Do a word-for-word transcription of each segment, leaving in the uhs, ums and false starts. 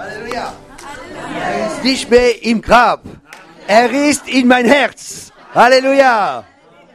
Halleluja. Er ist nicht mehr im Grab. Er ist in mein Herz. Halleluja.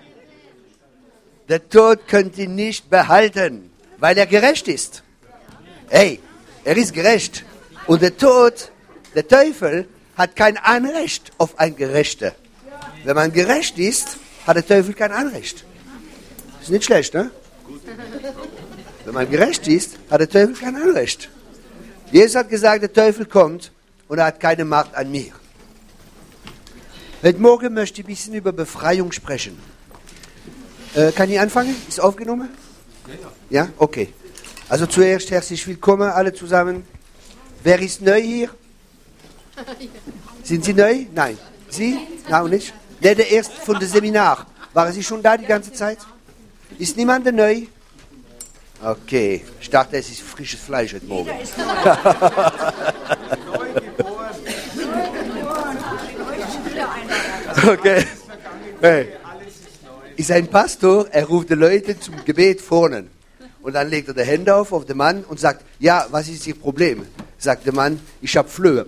Der Tod könnte ihn nicht behalten, weil er gerecht ist. Hey, er ist gerecht. Und der Tod, der Teufel, hat kein Anrecht auf ein Gerechter. Wenn man gerecht ist, hat der Teufel kein Anrecht. Ist nicht schlecht, ne? Wenn man gerecht ist, hat der Teufel kein Anrecht. Jesus hat gesagt, der Teufel kommt und er hat keine Macht an mir. Heute Morgen möchte ich ein bisschen über Befreiung sprechen. Äh, kann ich anfangen? Ist aufgenommen? Ja, okay. Also zuerst herzlich willkommen alle zusammen. Wer ist neu hier? Sind Sie neu? Nein. Sie? Nein, auch nicht? Der, der erst von dem Seminar. Waren Sie schon da die ganze Zeit? Ist niemand neu? Okay. Ich dachte, es ist frisches Fleisch heute Morgen. Okay. Hey. Ist ein Pastor, er ruft die Leute zum Gebet vorne. Und dann legt er die Hände auf, auf den Mann und sagt, ja, was ist Ihr Problem? Sagt der Mann, ich habe Flöhe.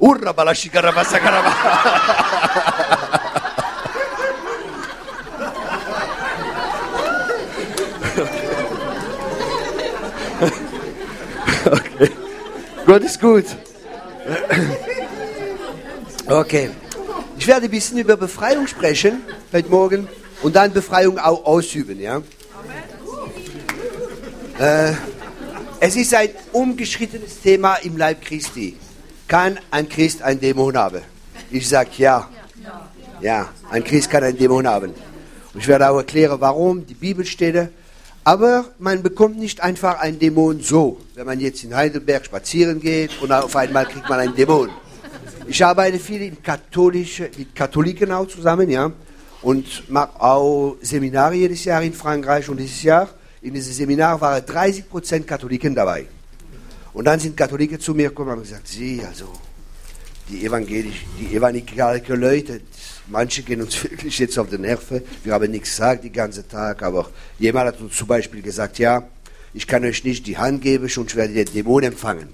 Okay. Gott ist gut. Okay. Ich werde ein bisschen über Befreiung sprechen heute Morgen und dann Befreiung auch ausüben, ja. Äh, es ist ein ungeschrittenes Thema im Leib Christi. Kann ein Christ einen Dämon haben? Ich sage ja. Ja, ein Christ kann einen Dämon haben. Und ich werde auch erklären, warum, die Bibelstelle. Aber man bekommt nicht einfach einen Dämon so, wenn man jetzt in Heidelberg spazieren geht und auf einmal kriegt man einen Dämon. Ich arbeite viel in katholische, mit Katholiken auch zusammen, ja, und mache auch Seminare jedes Jahr in Frankreich. Und dieses Jahr, in diesem Seminar waren dreißig Prozent Katholiken dabei. Und dann sind Katholiken zu mir gekommen und haben gesagt, Sie, also die evangelisch, die evangelische Leute, manche gehen uns wirklich jetzt auf die Nerven. Wir haben nichts gesagt den ganzen Tag, aber jemand hat uns zum Beispiel gesagt, ja, ich kann euch nicht die Hand geben, sonst werdet ihr den Dämon empfangen.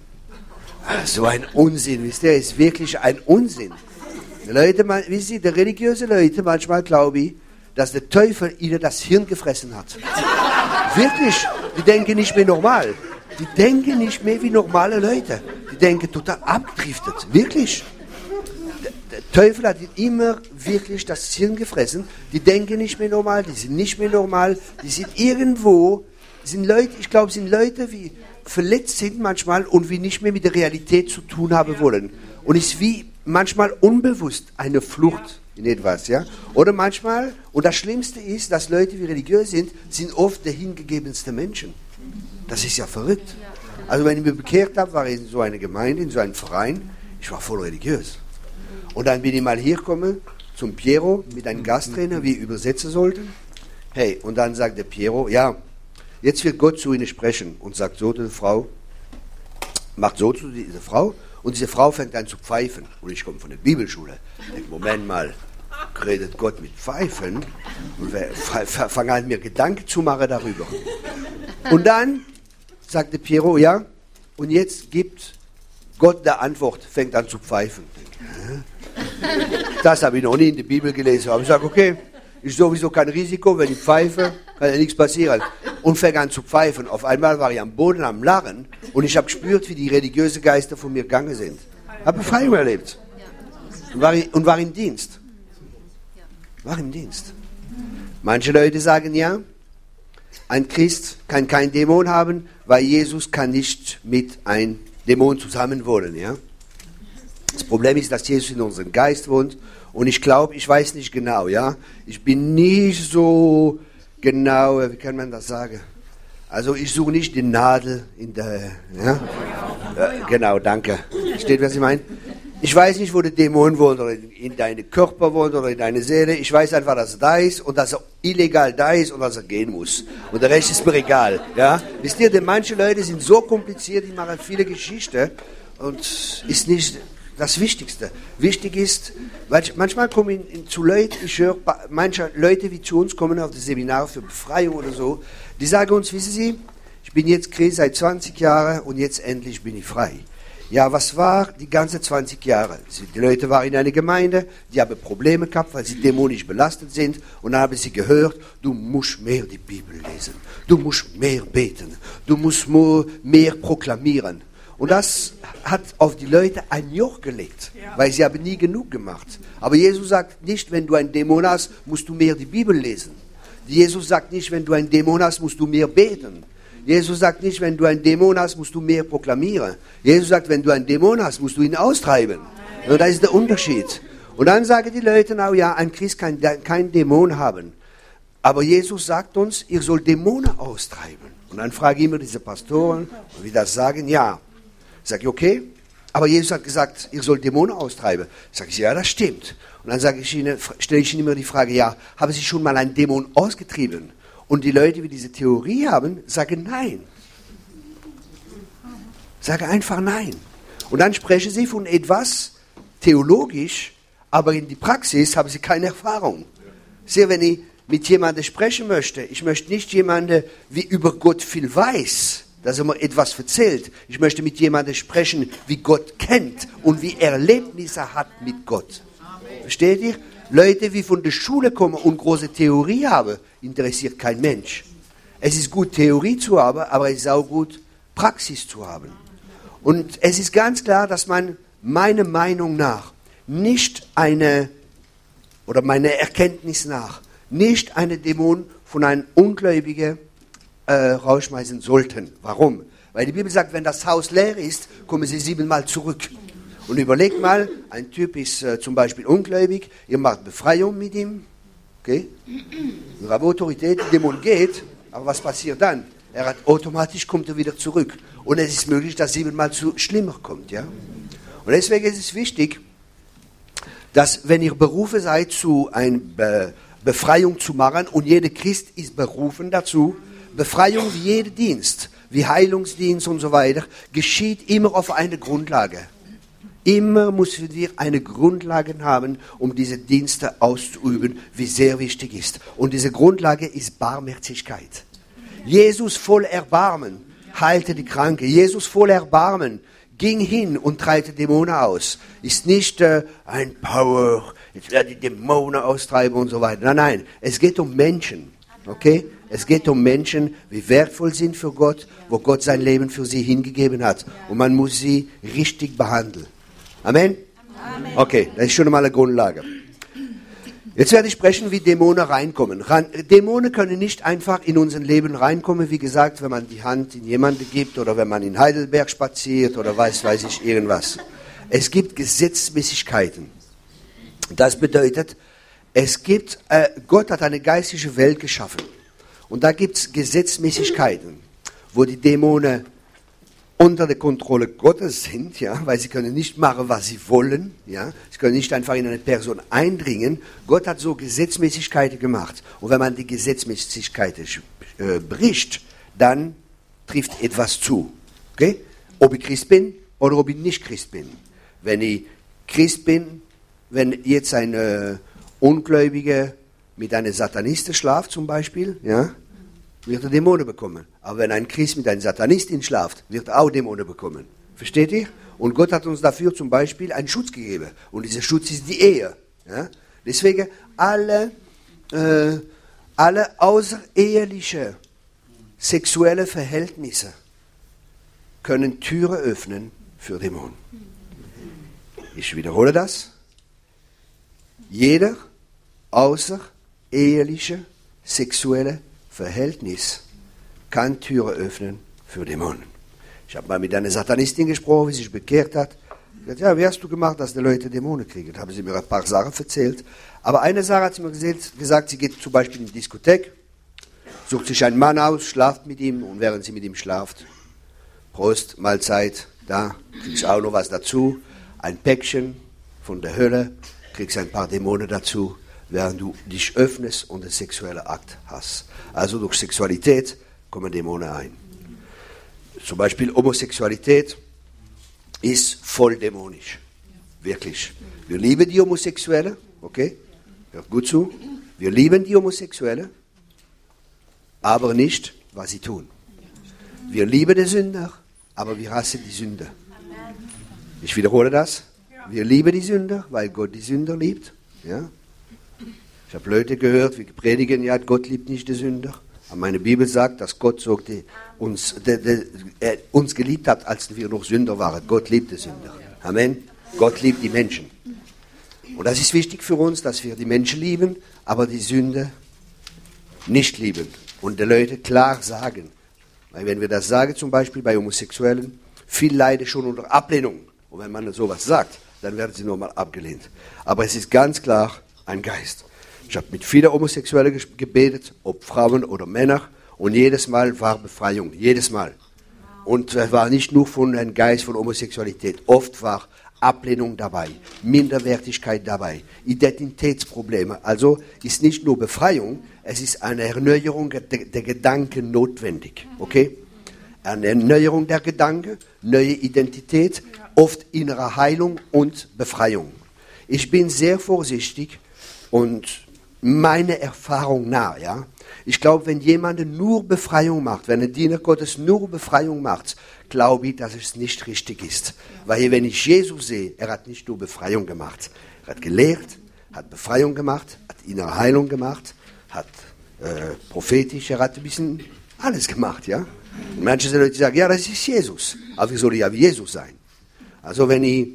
So ein Unsinn, wisst ihr, ist wirklich ein Unsinn. Die Leute, wisst ihr, die religiösen Leute, manchmal glaube ich, dass der Teufel ihnen das Hirn gefressen hat. Wirklich, die denken nicht mehr normal. Die denken nicht mehr wie normale Leute. Die denken total abgedriftet. Wirklich. Der, der Teufel hat ihnen immer wirklich das Hirn gefressen. Die denken nicht mehr normal, die sind nicht mehr normal. Die sind irgendwo, sind Leute, ich glaube, sind Leute, die verletzt sind manchmal und wie nicht mehr mit der Realität zu tun haben wollen. Und es ist wie manchmal unbewusst eine Flucht in etwas, ja. Oder manchmal, und das Schlimmste ist, dass Leute, die religiös sind, sind oft der hingegebenste Menschen. Das ist ja verrückt. Also wenn ich mich bekehrt habe, war ich in so einer Gemeinde, in so einem Verein, ich war voll religiös. Und dann bin ich mal hier gekommen, zum Piero, mit einem Gasttrainer, wie wir übersetzen sollten. Hey, und dann sagt der Piero, ja, jetzt wird Gott zu ihnen sprechen und sagt so zu der Frau, macht so zu dieser Frau, und diese Frau fängt an zu pfeifen. Und ich komme von der Bibelschule. Ich denke, Moment mal, redet Gott mit Pfeifen? Und fange an, mir Gedanken zu machen darüber. Und dann sagte Piero, ja, und jetzt gibt Gott der Antwort, fängt an zu pfeifen. Das habe ich noch nie in der Bibel gelesen. Aber ich sage, okay, ist sowieso kein Risiko, wenn ich pfeife, kann ja nichts passieren. Und fängt an zu pfeifen. Auf einmal war ich am Boden am Lachen und ich habe gespürt, wie die religiösen Geister von mir gegangen sind. Habe Befreiung erlebt. Und war, ich, und war im Dienst. War im Dienst. Manche Leute sagen ja, ein Christ kann keinen Dämon haben, weil Jesus kann nicht mit einem Dämon zusammen wohnen. Ja? Das Problem ist, dass Jesus in unserem Geist wohnt. Und ich glaube, ich weiß nicht genau, ja. Ich bin nicht so genau, wie kann man das sagen? Also ich suche nicht die Nadel in der, ja. Äh, genau, danke. Steht, was ich meine? Ich weiß nicht, wo der Dämon wohnt, oder in deinem Körper wohnt, oder in deiner Seele. Ich weiß einfach, dass er da ist und dass er illegal da ist und dass er gehen muss. Und der Rest ist mir egal, ja. Wisst ihr, denn manche Leute sind so kompliziert, die machen viele Geschichten und ist nicht das Wichtigste. Wichtig ist, weil ich, manchmal kommen in, in, zu Leuten, ich höre manche Leute, die zu uns kommen auf das Seminar für Befreiung oder so, die sagen uns, wissen Sie, ich bin jetzt Christ seit zwanzig Jahren und jetzt endlich bin ich frei. Ja, was war die ganzen zwanzig Jahre? Die Leute waren in einer Gemeinde, die haben Probleme gehabt, weil sie dämonisch belastet sind. Und dann haben sie gehört, du musst mehr die Bibel lesen. Du musst mehr beten. Du musst mehr proklamieren. Und das hat auf die Leute ein Joch gelegt, weil sie haben nie genug gemacht. Aber Jesus sagt nicht, wenn du einen Dämon hast, musst du mehr die Bibel lesen. Jesus sagt nicht, wenn du einen Dämon hast, musst du mehr beten. Jesus sagt nicht, wenn du einen Dämon hast, musst du mehr proklamieren. Jesus sagt, wenn du einen Dämon hast, musst du ihn austreiben. Und das ist der Unterschied. Und dann sagen die Leute, na ja, ein Christ kann keinen Dämon haben. Aber Jesus sagt uns, ihr sollt Dämonen austreiben. Und dann frage ich immer diese Pastoren, wie das sagen, ja. Sag ich, okay, aber Jesus hat gesagt, ihr sollt Dämonen austreiben. Sag ich, ja, das stimmt. Und dann sage ich ihnen, stelle ich ihnen immer die Frage, ja, haben Sie schon mal einen Dämon ausgetrieben? Und die Leute, die diese Theorie haben, sagen nein. Sagen einfach nein. Und dann sprechen sie von etwas theologisch, aber in die Praxis haben sie keine Erfahrung. Sehr, wenn ich mit jemandem sprechen möchte, ich möchte nicht jemanden, wie über Gott viel weiß, dass er mir etwas erzählt. Ich möchte mit jemandem sprechen, wie Gott kennt und wie Erlebnisse hat mit Gott. Versteht ihr? Leute, die von der Schule kommen und große Theorie haben, interessiert kein Mensch. Es ist gut, Theorie zu haben, aber es ist auch gut, Praxis zu haben. Und es ist ganz klar, dass man meiner Meinung nach nicht eine, oder meiner Erkenntnis nach, nicht eine Dämon von einem Ungläubigen äh, rausschmeißen sollten. Warum? Weil die Bibel sagt, wenn das Haus leer ist, kommen sie siebenmal zurück. Und überlegt mal, ein Typ ist äh, zum Beispiel ungläubig, ihr macht Befreiung mit ihm, okay? Ihr habt Autorität, der Dämon geht, aber was passiert dann? Er hat automatisch kommt er wieder zurück. Und es ist möglich, dass siebenmal zu schlimmer kommt, ja? Und deswegen ist es wichtig, dass wenn ihr berufen seid, zu einer Be- Befreiung zu machen, und jeder Christ ist berufen dazu, Befreiung wie jeder Dienst, wie Heilungsdienst und so weiter, geschieht immer auf einer Grundlage. Immer müssen wir eine Grundlage haben, um diese Dienste auszuüben, wie sehr wichtig ist. Und diese Grundlage ist Barmherzigkeit. Jesus voll Erbarmen heilte die Kranke. Jesus voll Erbarmen ging hin und treibte Dämonen aus. Ist nicht äh, ein Power, jetzt werde ich Dämonen austreiben und so weiter. Nein, nein, es geht um Menschen. Okay? Es geht um Menschen, die wertvoll sind für Gott, wo Gott sein Leben für sie hingegeben hat. Und man muss sie richtig behandeln. Amen? Amen? Okay, das ist schon einmal eine Grundlage. Jetzt werde ich sprechen, wie Dämonen reinkommen. Dämonen können nicht einfach in unser Leben reinkommen, wie gesagt, wenn man die Hand in jemanden gibt oder wenn man in Heidelberg spaziert oder weiß, weiß ich irgendwas. Es gibt Gesetzmäßigkeiten. Das bedeutet, es gibt, äh, Gott hat eine geistige Welt geschaffen. Und da gibt es Gesetzmäßigkeiten, wo die Dämonen unter der Kontrolle Gottes sind, ja, weil sie können nicht machen, was sie wollen, ja, sie können nicht einfach in eine Person eindringen. Gott hat so Gesetzmäßigkeiten gemacht. Und wenn man die Gesetzmäßigkeiten äh, bricht, dann trifft etwas zu. Okay? Ob ich Christ bin oder ob ich nicht Christ bin. Wenn ich Christ bin, wenn jetzt ein äh, Ungläubiger mit einem Satanisten schlaft zum Beispiel, ja, wird er Dämonen bekommen. Aber wenn ein Christ mit einer Satanistin schlaft, wird er auch Dämonen bekommen. Versteht ihr? Und Gott hat uns dafür zum Beispiel einen Schutz gegeben. Und dieser Schutz ist die Ehe. Ja? Deswegen alle, äh, alle außereheliche sexuelle Verhältnisse können Türen öffnen für Dämonen. Ich wiederhole das. Jeder außereheliche sexuelle Verhältnis kann Türen öffnen für Dämonen. Ich habe mal mit einer Satanistin gesprochen, wie sie sich bekehrt hat. Ich gesagt, ja, wie hast du gemacht, dass die Leute Dämonen kriegen? Da haben sie mir ein paar Sachen erzählt. Aber eine Sache hat sie mir gesagt, sie geht zum Beispiel in die Diskothek, sucht sich einen Mann aus, schlaft mit ihm und während sie mit ihm schlaft, Prost, Mahlzeit, da, kriegst auch noch was dazu, ein Päckchen von der Hölle, kriegst ein paar Dämonen dazu, während du dich öffnest und einen sexuellen Akt hast. Also durch Sexualität kommen Dämonen ein. Zum Beispiel Homosexualität ist voll dämonisch. Wirklich. Wir lieben die Homosexuellen, okay? Hört gut zu. Wir lieben die Homosexuellen, aber nicht, was sie tun. Wir lieben den Sünder, aber wir hassen die Sünde. Ich wiederhole das. Wir lieben die Sünder, weil Gott die Sünder liebt. Ja? Ich habe Leute gehört, wir predigen, ja, Gott liebt nicht die Sünder. Aber meine Bibel sagt, dass Gott so die, uns, die, die, er uns geliebt hat, als wir noch Sünder waren. Gott liebt die Sünder. Amen. Gott liebt die Menschen. Und das ist wichtig für uns, dass wir die Menschen lieben, aber die Sünde nicht lieben. Und die Leute klar sagen. Weil wenn wir das sagen, zum Beispiel bei Homosexuellen, viel leiden schon unter Ablehnung. Und wenn man sowas sagt, dann werden sie nochmal abgelehnt. Aber es ist ganz klar ein Geist. Ich habe mit vielen Homosexuellen gebetet, ob Frauen oder Männer, und jedes Mal war Befreiung, jedes Mal. Und es war nicht nur von einem Geist von Homosexualität, oft war Ablehnung dabei, Minderwertigkeit dabei, Identitätsprobleme. Also ist nicht nur Befreiung, es ist eine Erneuerung der, der Gedanken notwendig. Okay? Eine Erneuerung der Gedanken, neue Identität, oft innere Heilung und Befreiung. Ich bin sehr vorsichtig und meine Erfahrung nach, ja, ich glaube, wenn jemand nur Befreiung macht, wenn ein Diener Gottes nur Befreiung macht, glaube ich, dass es nicht richtig ist. Weil wenn ich Jesus sehe, er hat nicht nur Befreiung gemacht, er hat gelehrt, hat Befreiung gemacht, hat innere Heilung gemacht, hat äh, prophetisch, er hat ein bisschen alles gemacht, ja. Und manche Leute sagen, ja, das ist Jesus, aber wir sollen ja wie Jesus sein. Also wenn ich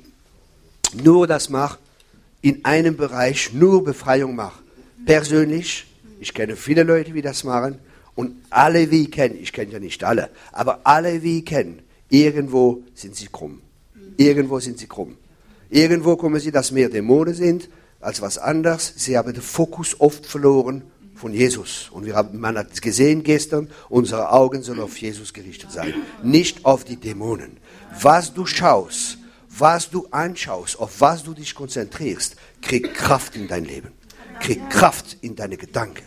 nur das mache, in einem Bereich nur Befreiung mache, persönlich, ich kenne viele Leute, die das machen, und alle, wie ich kenne, ich kenne ja nicht alle, aber alle, wie ich kenne, irgendwo sind sie krumm. Irgendwo sind sie krumm. Irgendwo kommen sie, dass mehr Dämonen sind als was anderes. Sie haben den Fokus oft verloren von Jesus. Und wir haben, man hat es gesehen gestern, unsere Augen sollen auf Jesus gerichtet sein, nicht auf die Dämonen. Was du schaust, was du anschaust, auf was du dich konzentrierst, kriegt Kraft in dein Leben. Kriegt Kraft in deine Gedanken.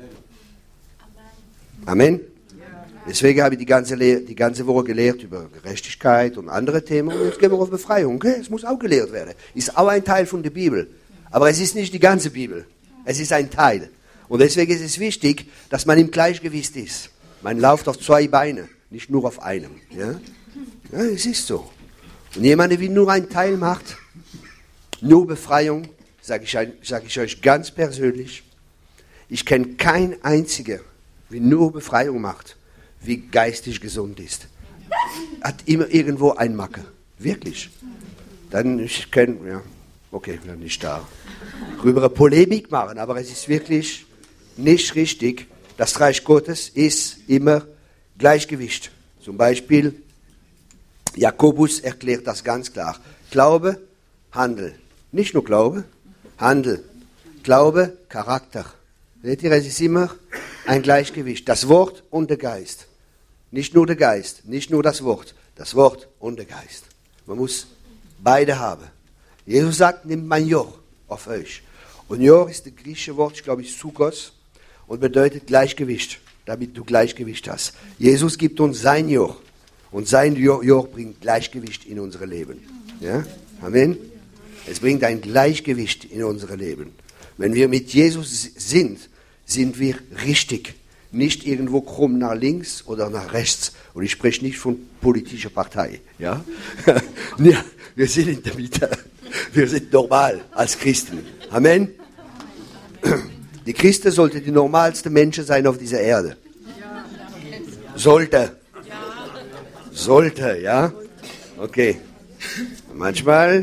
Amen. Deswegen habe ich die ganze, Le- die ganze Woche gelehrt über Gerechtigkeit und andere Themen. Und jetzt gehen wir auf Befreiung. Okay? Es muss auch gelehrt werden. Ist auch ein Teil von der Bibel. Aber es ist nicht die ganze Bibel. Es ist ein Teil. Und deswegen ist es wichtig, dass man im Gleichgewicht ist. Man läuft auf zwei Beinen, nicht nur auf einem. Ja? Ja, es ist so. Und jemand, der nur einen Teil macht, nur Befreiung, sage ich, sag ich euch ganz persönlich, ich kenne keinen einzigen, der nur Befreiung macht, wie geistig gesund ist. Hat immer irgendwo ein Macke. Wirklich. Dann, ich kenne, ja, okay, dann nicht da darüber Polemik machen, aber es ist wirklich nicht richtig. Das Reich Gottes ist immer Gleichgewicht. Zum Beispiel, Jakobus erklärt das ganz klar. Glaube, Handel. Nicht nur Glaube, Handel. Glaube, Charakter. Seht ihr, es ist immer ein Gleichgewicht. Das Wort und der Geist. Nicht nur der Geist, nicht nur das Wort. Das Wort und der Geist. Man muss beide haben. Jesus sagt, nimmt mein Joch auf euch. Und Joch ist das griechische Wort, ich glaube, ist Sukos und bedeutet Gleichgewicht, damit du Gleichgewicht hast. Jesus gibt uns sein Joch. Und sein Joch bringt Gleichgewicht in unser Leben. Ja? Amen. Es bringt ein Gleichgewicht in unser Leben. Wenn wir mit Jesus sind, sind wir richtig. Nicht irgendwo krumm nach links oder nach rechts. Und ich spreche nicht von politischer Partei. Ja? Ja, wir sind in der Mitte. Wir sind normal als Christen. Amen. Die Christen sollten die normalsten Menschen sein auf dieser Erde. Sollte. Sollte, ja? Okay. Manchmal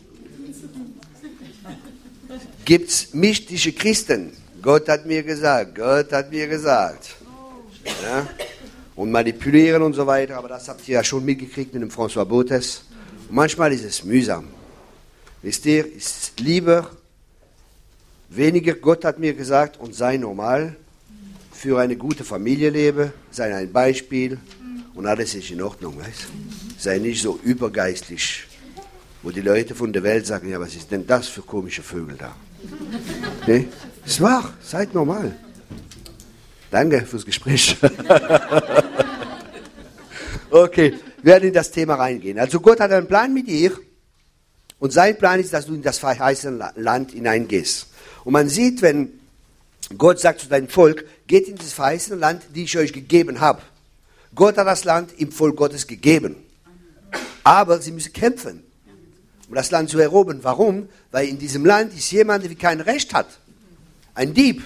gibt es mystische Christen. Gott hat mir gesagt, Gott hat mir gesagt. Ja? Und manipulieren und so weiter, aber das habt ihr ja schon mitgekriegt mit dem François Botes. Und manchmal ist es mühsam. Wisst ihr, ist lieber weniger, Gott hat mir gesagt, und sei normal, für eine gute Familie lebe, sei ein Beispiel und alles ist in Ordnung. Weißt? Sei nicht so übergeistlich, wo die Leute von der Welt sagen, ja, was ist denn das für komische Vögel da? Nee? Ist wahr, seid normal. Danke fürs Gespräch. Okay, wir werden in das Thema reingehen. Also Gott hat einen Plan mit dir und sein Plan ist, dass du in das verheißene Land hineingehst. Und man sieht, wenn Gott sagt zu deinem Volk, geht in das verheißene Land, die ich euch gegeben habe. Gott hat das Land im Volk Gottes gegeben. Aber sie müssen kämpfen, um das Land zu erobern. Warum? Weil in diesem Land ist jemand, der kein Recht hat. Ein Dieb.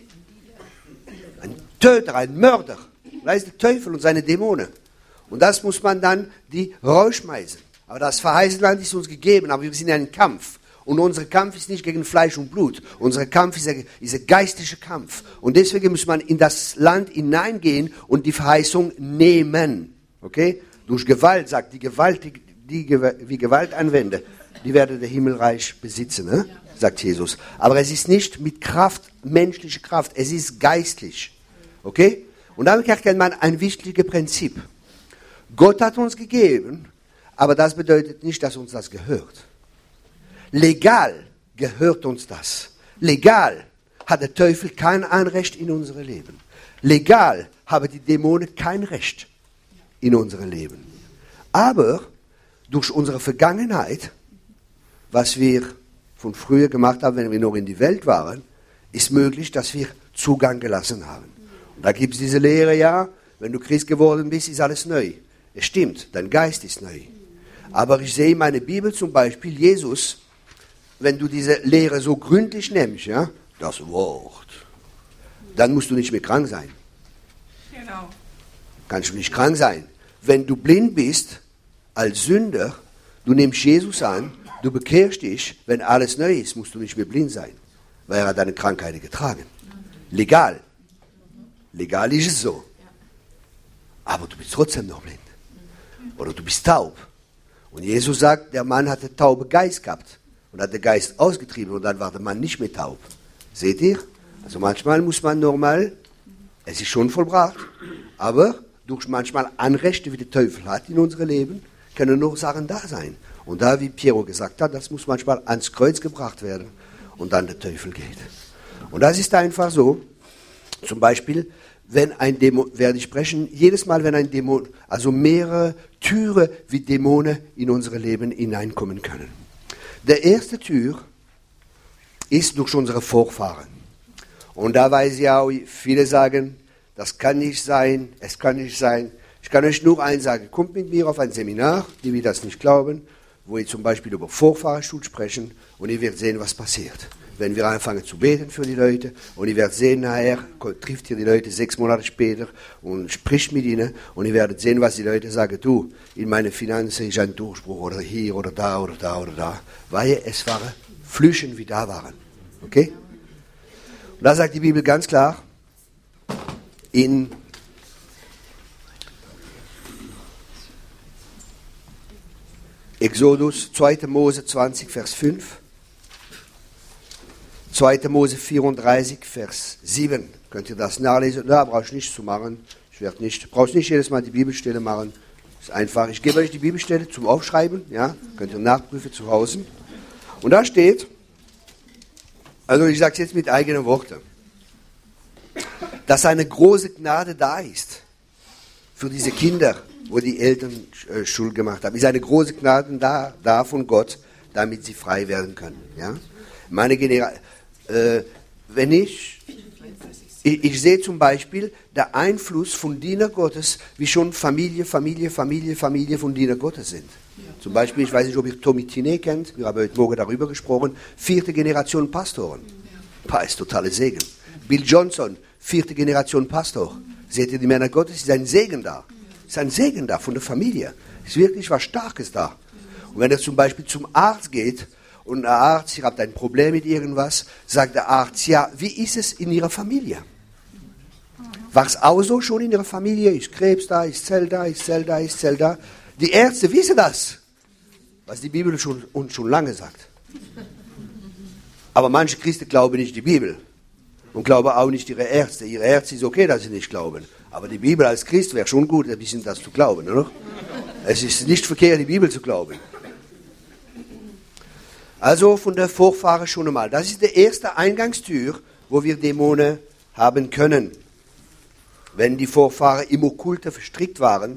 Ein Töter, ein Mörder. Da ist der Teufel und seine Dämonen. Und das muss man dann die rausschmeißen. Aber das verheißene Land ist uns gegeben, aber wir sind in einem Kampf. Und unser Kampf ist nicht gegen Fleisch und Blut. Unser Kampf ist ein, ist ein geistlicher Kampf. Und deswegen muss man in das Land hineingehen und die Verheißung nehmen. Okay? Durch Gewalt, sagt die Gewalt, die, die wie Gewalt anwende, die werden das Himmelreich besitzen, ne? Sagt Jesus. Aber es ist nicht mit Kraft, menschlicher Kraft, es ist geistlich. Okay? Und damit erkennt man ein wichtiges Prinzip. Gott hat uns gegeben, aber das bedeutet nicht, dass uns das gehört. Legal gehört uns das. Legal hat der Teufel kein Anrecht in unser Leben. Legal haben die Dämonen kein Recht in unser Leben. Aber durch unsere Vergangenheit, was wir von früher gemacht haben, wenn wir noch in die Welt waren, ist möglich, dass wir Zugang gelassen haben. Und da gibt es diese Lehre, ja, wenn du Christ geworden bist, ist alles neu. Es stimmt, dein Geist ist neu. Aber ich sehe in meiner Bibel zum Beispiel Jesus, wenn du diese Lehre so gründlich nimmst, ja, das Wort, dann musst du nicht mehr krank sein. Genau. Kannst du nicht krank sein. Wenn du blind bist, als Sünder, du nimmst Jesus an, du bekehrst dich, wenn alles neu ist, musst du nicht mehr blind sein, weil er hat deine Krankheiten getragen. Legal. Legal ist es so. Aber du bist trotzdem noch blind. Oder du bist taub. Und Jesus sagt, der Mann hatte taube Geist gehabt und hat den Geist ausgetrieben und dann war der Mann nicht mehr taub. Seht ihr? Also manchmal muss man normal, es ist schon vollbracht, aber durch manchmal Anrechte, wie der Teufel hat in unserem Leben, können noch Sachen da sein. Und da, wie Piero gesagt hat, das muss manchmal ans Kreuz gebracht werden und dann der Teufel geht. Und das ist einfach so, zum Beispiel, wenn ein Dämon, werde ich sprechen, jedes Mal, wenn ein Dämon, also mehrere Türen wie Dämonen in unser Leben hineinkommen können. Der erste Tür ist durch unsere Vorfahren. Und da weiß ich auch, viele sagen, das kann nicht sein, es kann nicht sein. Ich kann euch nur eins sagen, kommt mit mir auf ein Seminar, die wir das nicht glauben, wo wir zum Beispiel über Vorfahrerschuld sprechen und ihr werdet sehen, was passiert. Wenn wir anfangen zu beten für die Leute und ihr werdet sehen, nachher trifft ihr die Leute sechs Monate später und spricht mit ihnen und ihr werdet sehen, was die Leute sagen, du, in meinen Finanzen ist ein Durchbruch oder hier oder da oder da oder da, weil es waren Flüchen, wie da waren. Okay? Und da sagt die Bibel ganz klar, in Exodus zweiter Mose zwanzig, Vers fünf, zweiter Mose vierunddreißig, Vers sieben. Könnt ihr das nachlesen? Da brauche ich nichts zu machen. Ich werde nicht, brauche nicht jedes Mal die Bibelstelle machen. Das ist einfach. Ich gebe euch die Bibelstelle zum Aufschreiben. Ja? Könnt ihr nachprüfen zu Hause. Und da steht, also ich sage es jetzt mit eigenen Worten, dass eine große Gnade da ist für diese Kinder, wo die Eltern äh, Schuld gemacht haben. Ist eine große Gnade da, da von Gott, damit sie frei werden können. Ja? Meine Genera- äh, wenn ich, ich, ich sehe zum Beispiel den Einfluss von Diener Gottes, wie schon Familie, Familie, Familie, Familie von Diener Gottes sind. Zum Beispiel, ich weiß nicht, ob ihr Tommy Tiné kennt, wir haben heute Morgen darüber gesprochen, vierte Generation Pastoren. Ja. Ist totale Segen. Bill Johnson, vierte Generation Pastor. Seht ihr, die Männer Gottes, ist ein Segen da. Ist ein Segen da von der Familie. Ist wirklich was Starkes da. Und wenn er zum Beispiel zum Arzt geht und der Arzt, ihr habt ein Problem mit irgendwas, sagt der Arzt, ja, wie ist es in Ihrer Familie? War es auch so schon in Ihrer Familie? Ist Krebs da, ist Zell da, ist Zell da, ist Zell da? Die Ärzte wissen das, was die Bibel schon, uns schon lange sagt. Aber manche Christen glauben nicht die Bibel und glauben auch nicht ihre Ärzte. Ihre Ärzte ist okay, dass sie nicht glauben. Aber die Bibel als Christ wäre schon gut, ein bisschen das zu glauben, oder? Es ist nicht verkehrt, die Bibel zu glauben. Also von der Vorfahren schon einmal. Das ist die erste Eingangstür, wo wir Dämonen haben können. Wenn die Vorfahren im Okkulte verstrickt waren.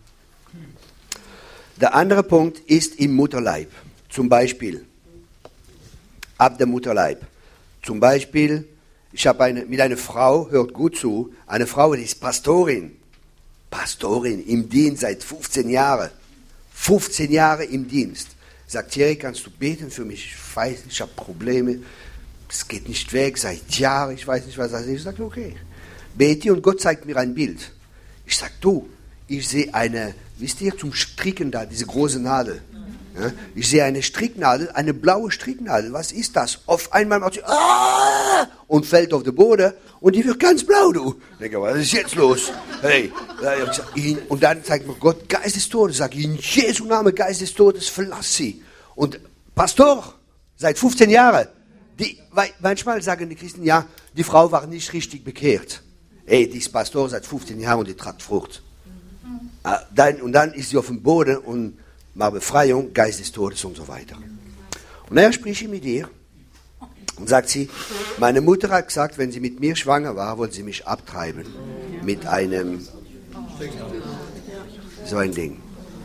Der andere Punkt ist im Mutterleib. Zum Beispiel ab dem Mutterleib. Zum Beispiel, ich habe eine, mit einer Frau, hört gut zu, eine Frau, die ist Pastorin. Pastorin im Dienst seit fünfzehn Jahren. fünfzehn Jahre im Dienst. Sagt, Thierry, kannst du beten für mich? Ich weiß nicht, ich habe Probleme. Es geht nicht weg, seit Jahren, ich weiß nicht, was das ist. Ich sage, okay. Bete und Gott zeigt mir ein Bild. Ich sage, du, ich sehe eine, wisst ihr, zum Stricken da, diese große Nadel. Ja, ich sehe eine Stricknadel, eine blaue Stricknadel. Was ist das? Auf einmal macht sie ah! und fällt auf den Boden und die wird ganz blau, du. Ich denke, was ist jetzt los? Hey, und dann sagt mir Gott, Geist des Todes. Sag ich, in Jesu Namen, Geist des Todes, verlass sie. Und Pastor, seit fünfzehn Jahren, die, weil manchmal sagen die Christen, ja, die Frau war nicht richtig bekehrt. Hey, die ist Pastor seit fünfzehn Jahren und die tragt Frucht. Dann, und dann ist sie auf dem Boden und macht Befreiung, Geist des Todes und so weiter. Und dann spreche ich mit ihr und sagt sie, meine Mutter hat gesagt, wenn sie mit mir schwanger war, wollte sie mich abtreiben. Mit einem, so ein Ding.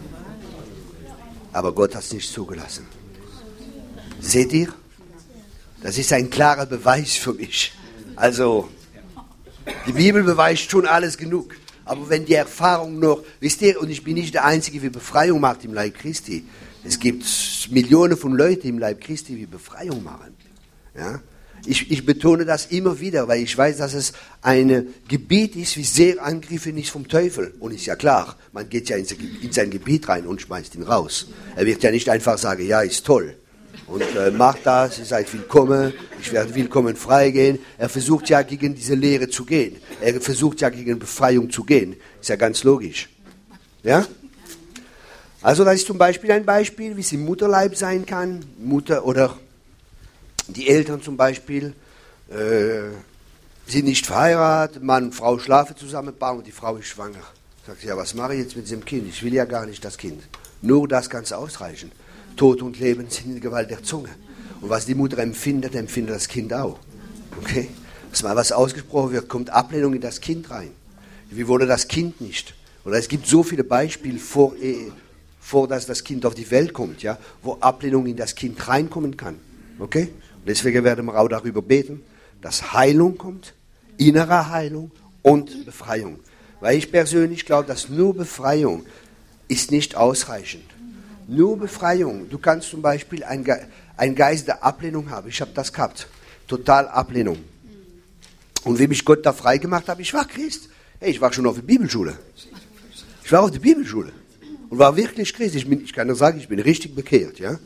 Aber Gott hat es nicht zugelassen. Seht ihr? Das ist ein klarer Beweis für mich. Also, die Bibel beweist schon alles genug. Aber wenn die Erfahrung noch, wisst ihr, und ich bin nicht der Einzige, wie Befreiung macht im Leib Christi. Es gibt Millionen von Leuten im Leib Christi, die Befreiung machen. Ja? Ich, ich betone das immer wieder, weil ich weiß, dass es ein Gebiet ist, wie sehr angegriffen ist vom Teufel. Und ist ja klar, man geht ja in sein Gebiet rein und schmeißt ihn raus. Er wird ja nicht einfach sagen, ja, ist toll. Und äh, macht das, ihr seid willkommen, ich werde willkommen freigehen. Er versucht ja gegen diese Lehre zu gehen. Er versucht ja gegen Befreiung zu gehen. Ist ja ganz logisch. Ja? Also das ist zum Beispiel ein Beispiel, wie es im Mutterleib sein kann. Mutter oder die Eltern zum Beispiel äh, sind nicht verheiratet, Mann und Frau schlafen zusammen, und die Frau ist schwanger. Sagt sie, ja, was mache ich jetzt mit diesem Kind? Ich will ja gar nicht das Kind. Nur das kann es ausreichen. Tod und Leben sind in der Gewalt der Zunge. Und was die Mutter empfindet, empfindet das Kind auch. Okay? Dass mal was ausgesprochen wird, kommt Ablehnung in das Kind rein. Wie wurde das Kind nicht? Oder es gibt so viele Beispiele vor, eh, vor dass das Kind auf die Welt kommt, ja, wo Ablehnung in das Kind reinkommen kann. Okay? Und deswegen werden wir auch darüber beten, dass Heilung kommt, innere Heilung und Befreiung. Weil ich persönlich glaube, dass nur Befreiung ist nicht ausreichend. Nur Befreiung. Du kannst zum Beispiel einen Ge- ein Geist der Ablehnung haben. Ich habe das gehabt. Total Ablehnung. Und wie mich Gott da frei gemacht hat, ich war Christ. Hey, ich war schon auf der Bibelschule. Ich war auf der Bibelschule. Und war wirklich Christ. Ich, bin, ich kann nur sagen, ich bin richtig bekehrt. Ja?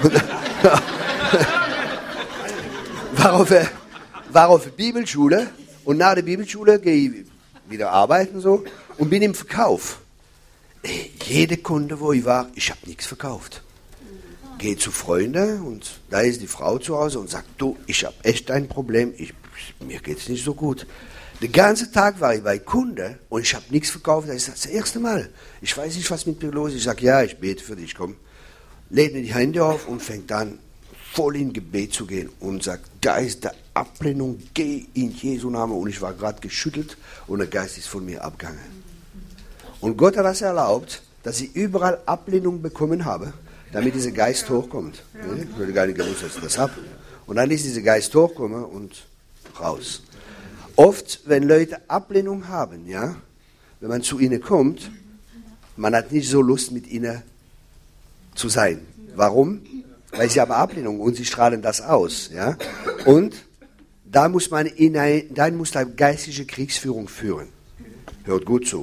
war, auf der, war auf der Bibelschule. Und nach der Bibelschule gehe ich wieder arbeiten so, und bin im Verkauf. Jede Kunde, wo ich war, ich habe nichts verkauft. Gehe zu Freunden und da ist die Frau zu Hause und sagt, du, ich habe echt ein Problem, ich, mir geht es nicht so gut. Den ganzen Tag war ich bei Kunden und ich habe nichts verkauft. Das ist das erste Mal. Ich weiß nicht, was mit mir los ist. Ich sage, ja, ich bete für dich, komm. Legt mir die Hände auf und fängt an, voll in Gebet zu gehen und sagt, Geist der Ablehnung, geh in Jesu Namen. Und ich war gerade geschüttelt und der Geist ist von mir abgegangen. Und Gott hat das erlaubt, dass ich überall Ablehnung bekommen habe, damit dieser Geist hochkommt. Ich würde gar nicht gewusst, dass ich das habe. Und dann ist dieser Geist hochkommen und raus. Oft, wenn Leute Ablehnung haben, ja, wenn man zu ihnen kommt, man hat nicht so Lust, mit ihnen zu sein. Warum? Weil sie haben Ablehnung und sie strahlen das aus. Ja? Und da muss man in ein, dann muss eine geistliche Kriegsführung führen. Hört gut zu.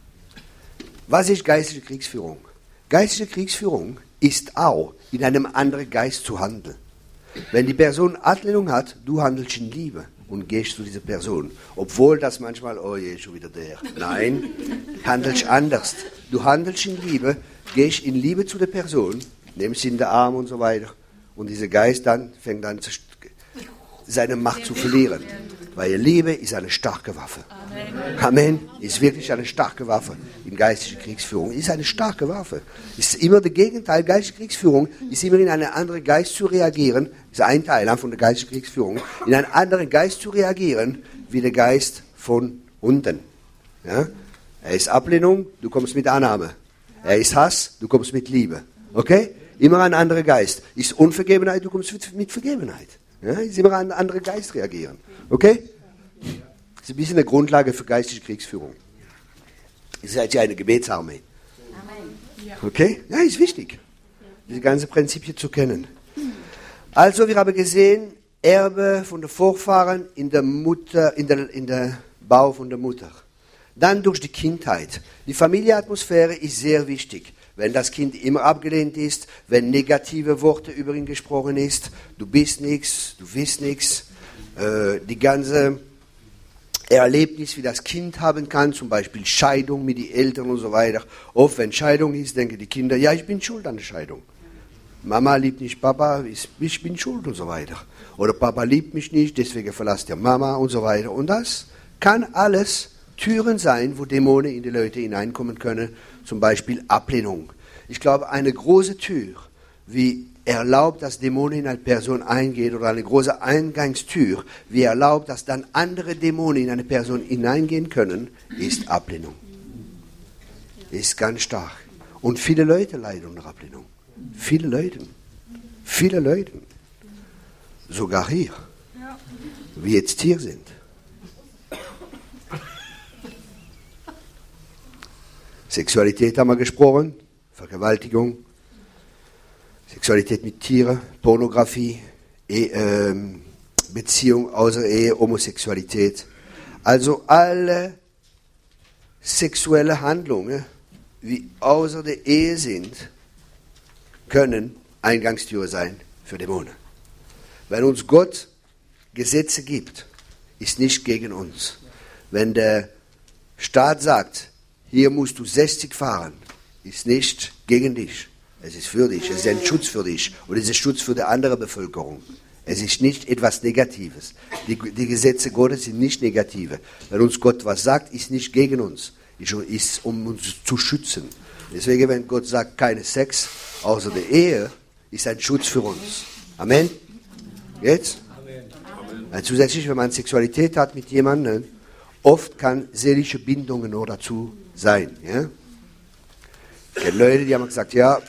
Was ist geistliche Kriegsführung? Geistliche Kriegsführung ist auch, in einem anderen Geist zu handeln. Wenn die Person Ablehnung hat, du handelst in Liebe und gehst zu dieser Person. Obwohl das manchmal, oh je, schon wieder der. Nein, handelst anders. Du handelst in Liebe, gehst in Liebe zu der Person, nimmst sie in den Arm und so weiter. Und dieser Geist dann fängt an, seine Macht zu verlieren. Weil Liebe ist eine starke Waffe. Amen. Amen. Ist wirklich eine starke Waffe in geistlicher Kriegsführung. Ist eine starke Waffe. Ist immer das Gegenteil. Geistliche Kriegsführung ist immer in einen anderen Geist zu reagieren. Ist ein Teil von der geistlichen Kriegsführung. In einen anderen Geist zu reagieren, wie der Geist von unten. Ja? Er ist Ablehnung, du kommst mit Annahme. Er ist Hass, du kommst mit Liebe. Okay? Immer ein anderer Geist. Ist Unvergebenheit, du kommst mit Vergebenheit. Ja? Ist immer ein anderer Geist reagieren. Okay? Das ist ein bisschen eine Grundlage für geistliche Kriegsführung. Ihr seid ja eine Gebetsarmee. Okay? Ja, ist wichtig, diese ganzen Prinzipien zu kennen. Also, wir haben gesehen, Erbe von den Vorfahren in der Mutter, in der, in der Bau von der Mutter. Dann durch die Kindheit. Die Familienatmosphäre ist sehr wichtig. Wenn das Kind immer abgelehnt ist, wenn negative Worte über ihn gesprochen ist, du bist nichts, du bist nichts, äh, die ganze Erlebnis, wie das Kind haben kann, zum Beispiel Scheidung mit den Eltern und so weiter. Oft, wenn Scheidung ist, denken die Kinder, ja, ich bin schuld an der Scheidung. Mama liebt nicht Papa, ich bin schuld und so weiter. Oder Papa liebt mich nicht, deswegen verlasst er Mama und so weiter. Und das kann alles Türen sein, wo Dämonen in die Leute hineinkommen können, zum Beispiel Ablehnung. Ich glaube, eine große Tür, wie erlaubt, dass Dämonen in eine Person eingehen, oder eine große Eingangstür, wie erlaubt, dass dann andere Dämonen in eine Person hineingehen können, ist Ablehnung. Ist ganz stark. Und viele Leute leiden unter Ablehnung. Viele Leute. Viele Leute. Sogar hier. Wie jetzt hier sind. Sexualität haben wir gesprochen. Vergewaltigung. Sexualität mit Tieren. Pornografie. E- ähm, Beziehung außer Ehe. Homosexualität. Also alle sexuelle Handlungen, die außer der Ehe sind, können Eingangstür sein für Dämonen. Wenn uns Gott Gesetze gibt, ist nicht gegen uns. Wenn der Staat sagt, hier musst du sechzig fahren, ist nicht gegen dich. Es ist für dich, es ist ein Schutz für dich und es ist Schutz für die andere Bevölkerung. Es ist nicht etwas Negatives. Die, die Gesetze Gottes sind nicht negative. Wenn uns Gott was sagt, ist nicht gegen uns, ist um uns zu schützen. Deswegen, wenn Gott sagt, keine Sex außer der Ehe, ist ein Schutz für uns. Amen? Jetzt? Amen. Zusätzlich, wenn man Sexualität hat mit jemandem, oft kann seelische Bindungen noch dazu sein. Ja? Ich kenne Leute, die haben gesagt, ja,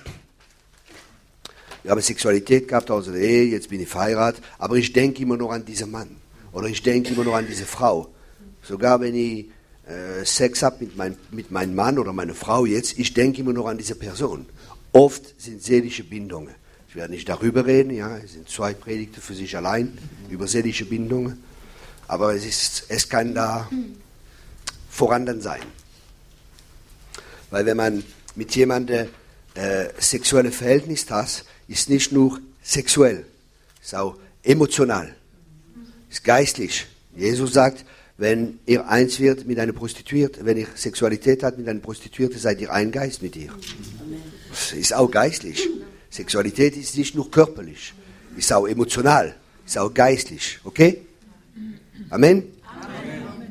ich habe Sexualität gehabt außer der Ehe, jetzt bin ich verheiratet, aber ich denke immer noch an diesen Mann. Oder ich denke immer noch an diese Frau. Sogar wenn ich äh, Sex habe mit, mein, mit meinem Mann oder meiner Frau jetzt, ich denke immer noch an diese Person. Oft sind seelische Bindungen. Ich werde nicht darüber reden, ja, es sind zwei Predigten für sich allein über seelische Bindungen. Aber es, ist, es kann da vorhanden sein. Weil wenn man mit jemandem äh, sexuelle Verhältnis hat, ist nicht nur sexuell, ist auch emotional, ist geistlich. Jesus sagt, wenn ihr eins wird mit einer Prostituierten, wenn ihr Sexualität habt mit einer Prostituierten, seid ihr ein Geist mit ihr. Das ist auch geistlich. Sexualität ist nicht nur körperlich, ist auch emotional, ist auch geistlich. Okay? Amen? Amen.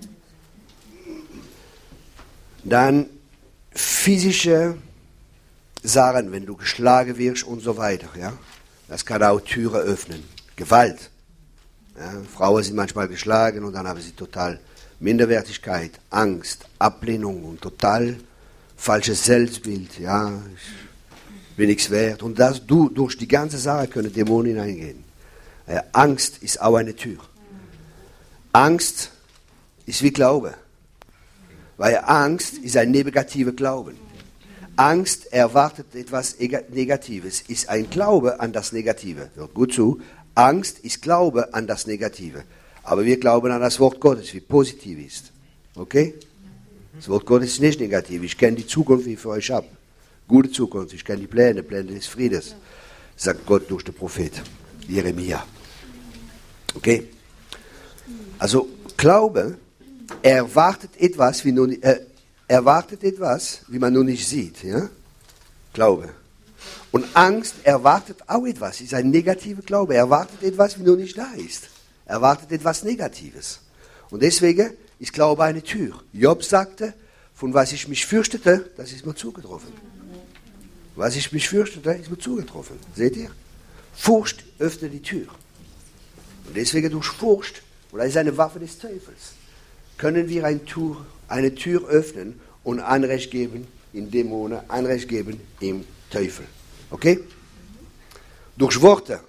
Dann physische Sachen, wenn du geschlagen wirst und so weiter. Ja? Das kann auch Türen öffnen. Gewalt. Ja? Frauen sind manchmal geschlagen und dann haben sie total Minderwertigkeit, Angst, Ablehnung und total falsches Selbstbild. Ja, ich bin nichts wert. Und das, du, durch die ganze Sache können Dämonen hineingehen. Ja, Angst ist auch eine Tür. Angst ist wie Glaube. Weil Angst ist ein negativer Glauben. Angst erwartet etwas Negatives, ist ein Glaube an das Negative. Hört gut zu. Angst ist Glaube an das Negative. Aber wir glauben an das Wort Gottes, wie positiv ist. Okay? Das Wort Gottes ist nicht negativ. Ich kenne die Zukunft, wie ich für euch habe. Gute Zukunft. Ich kenne die Pläne, Pläne des Friedes. Sagt Gott durch den Prophet Jeremia. Okay? Also, Glaube erwartet etwas, wie nun, äh, erwartet etwas, wie man nur nicht sieht. Ja? Glaube. Und Angst erwartet auch etwas. Ist ein negativer Glaube. Er erwartet etwas, wie nur nicht da ist. Er erwartet etwas Negatives. Und deswegen ist Glaube eine Tür. Job sagte, von was ich mich fürchtete, das ist mir zugetroffen. Was ich mich fürchtete, ist mir zugetroffen. Seht ihr? Furcht öffnet die Tür. Und deswegen durch Furcht, und das ist eine Waffe des Teufels, können wir ein Tür, eine Tür öffnen und Anrecht geben in Dämonen, Anrecht geben im Teufel. Okay? Durch Worte.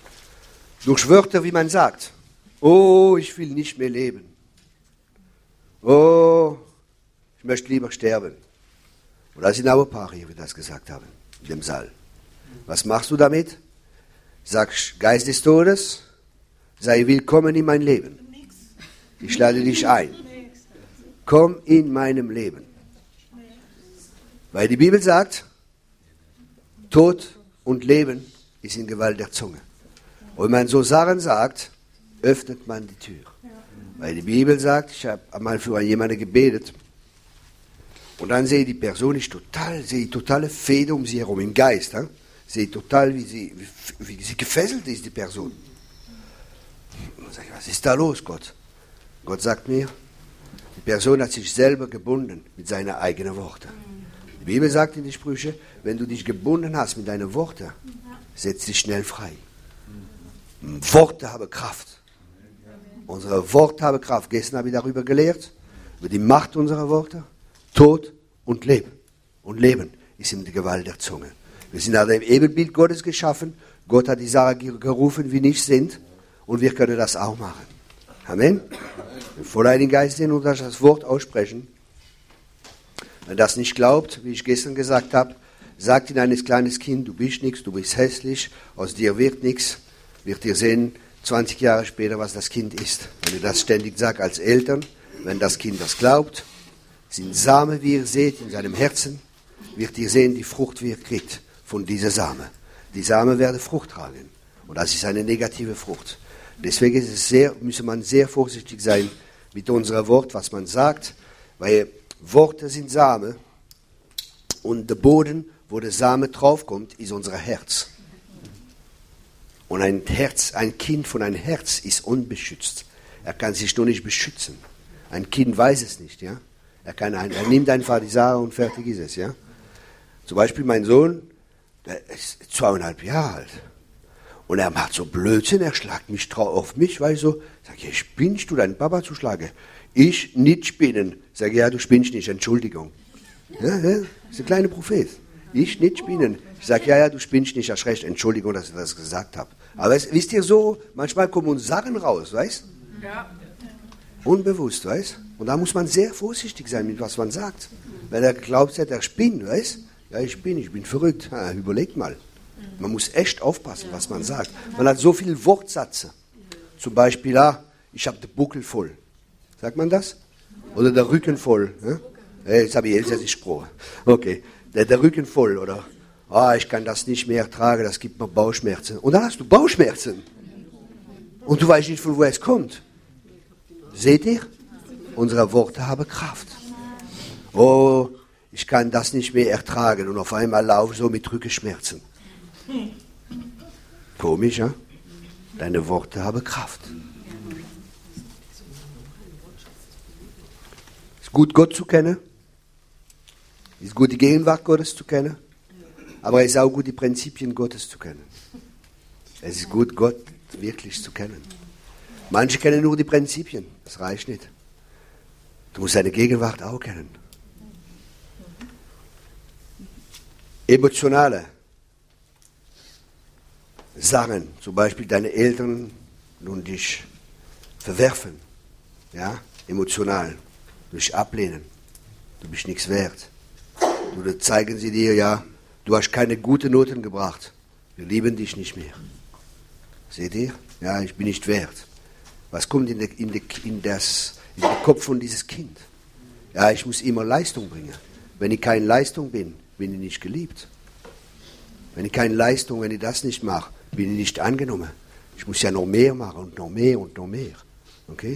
Durch Wörter, wie man sagt. Oh, ich will nicht mehr leben. oh, ich möchte lieber sterben. Und da sind auch ein paar hier, die das gesagt haben, in dem Saal. Was machst du damit? Sagst, Geist des Todes, sei willkommen in mein Leben. Ich lade dich ein. Komm in meinem Leben. Weil die Bibel sagt, Tod und Leben ist in Gewalt der Zunge. Und wenn man so Sachen sagt, öffnet man die Tür. Weil die Bibel sagt, ich habe einmal für jemanden gebetet, und dann sehe ich die Person, ich total, sehe ich totale Feder um sie herum, im Geist. He? Sehe ich total, wie sie, wie, wie sie gefesselt ist, die Person. Und dann sage ich, was ist da los, Gott? Gott sagt mir, die Person hat sich selber gebunden mit seinen eigenen Worten. Die Bibel sagt in die Sprüche, wenn du dich gebunden hast mit deinen Worten, setz dich schnell frei. Worte haben Kraft. Unsere Worte haben Kraft. Gestern habe ich darüber gelehrt, über die Macht unserer Worte. Tod und Leben. Und Leben ist in der Gewalt der Zunge. Wir sind nach dem Ebenbild Gottes geschaffen. Gott hat die Sachen gerufen, wie nicht sind. Und wir können das auch machen. Amen. Voll Heiligen Geist sehen und das Wort aussprechen. Wenn das nicht glaubt, wie ich gestern gesagt habe, sagt ihn eines kleines Kind, du bist nichts, du bist hässlich, aus dir wird nichts. Wird ihr sehen, zwanzig Jahre später, was das Kind ist. Wenn ihr das ständig sagt als Eltern, wenn das Kind das glaubt, sind Samen, wie ihr seht, in seinem Herzen, wird ihr sehen, die Frucht, wie ihr kriegt von dieser Same. Die Samen werden Frucht tragen. Und das ist eine negative Frucht. Deswegen ist es sehr, muss man sehr vorsichtig sein mit unserem Wort, was man sagt, weil Worte sind Samen und der Boden, wo der Same draufkommt, ist unser Herz. Und ein Herz, ein Kind von einem Herz ist unbeschützt. Er kann sich nur nicht beschützen. Ein Kind weiß es nicht, ja. Er, kann ein, er nimmt einfach die Sache und fertig ist es, ja. Zum Beispiel mein Sohn, der ist zweieinhalb Jahre alt. Und er macht so Blödsinn, er schlagt mich drauf auf mich, weil ich so, sag ich, spinnst du, deinen Papa zu schlagen? Ich nicht spinnen. Sag ich, ja, du spinnst nicht, Entschuldigung. Ja, ja, das ist ein kleiner Prophet. Ich nicht spinnen. Ich sage, ja, ja, du spinnst nicht, hast recht, Entschuldigung, dass ich das gesagt habe. Aber es, wisst ihr so, manchmal kommen uns Sachen raus, weißt? Ja. Unbewusst, weißt? Und da muss man sehr vorsichtig sein, mit was man sagt. Weil er glaubt, er spinnt, weißt? Ja, ich bin, ich bin verrückt. Ha, überlegt mal. Man muss echt aufpassen, was man sagt. Man hat so viele Wortsätze. Zum Beispiel, ah, ich habe den Buckel voll. Sagt man das? Oder der Rücken voll. Ja? Jetzt habe ich Elsässisch gesprochen. Okay, der, der Rücken voll. Oder, ah, ich kann das nicht mehr ertragen, das gibt mir Bauchschmerzen. Und dann hast du Bauchschmerzen. Und du weißt nicht, von wo es kommt. Seht ihr? Unsere Worte haben Kraft. Oh, ich kann das nicht mehr ertragen. Und auf einmal laufe ich so mit Rückenschmerzen. Komisch, ja? Deine Worte haben Kraft. Ist gut, Gott zu kennen. Ist gut, die Gegenwart Gottes zu kennen. Aber es ist auch gut, die Prinzipien Gottes zu kennen. Es ist gut, Gott wirklich zu kennen. Manche kennen nur die Prinzipien. Das reicht nicht. Du musst seine Gegenwart auch kennen. Emotionale Sachen, zum Beispiel deine Eltern nun dich verwerfen, ja, emotional, dich ablehnen, du bist nichts wert. Oder zeigen sie dir, ja, du hast keine guten Noten gebracht, wir lieben dich nicht mehr. Seht ihr? Ja, ich bin nicht wert. Was kommt in, de, in, de, in, das, in den Kopf von dieses Kind? Ja, ich muss immer Leistung bringen. Wenn ich keine Leistung bin, bin ich nicht geliebt. Wenn ich keine Leistung, wenn ich das nicht mache, bin ich nicht angenommen. Ich muss ja noch mehr machen und noch mehr und noch mehr. Okay?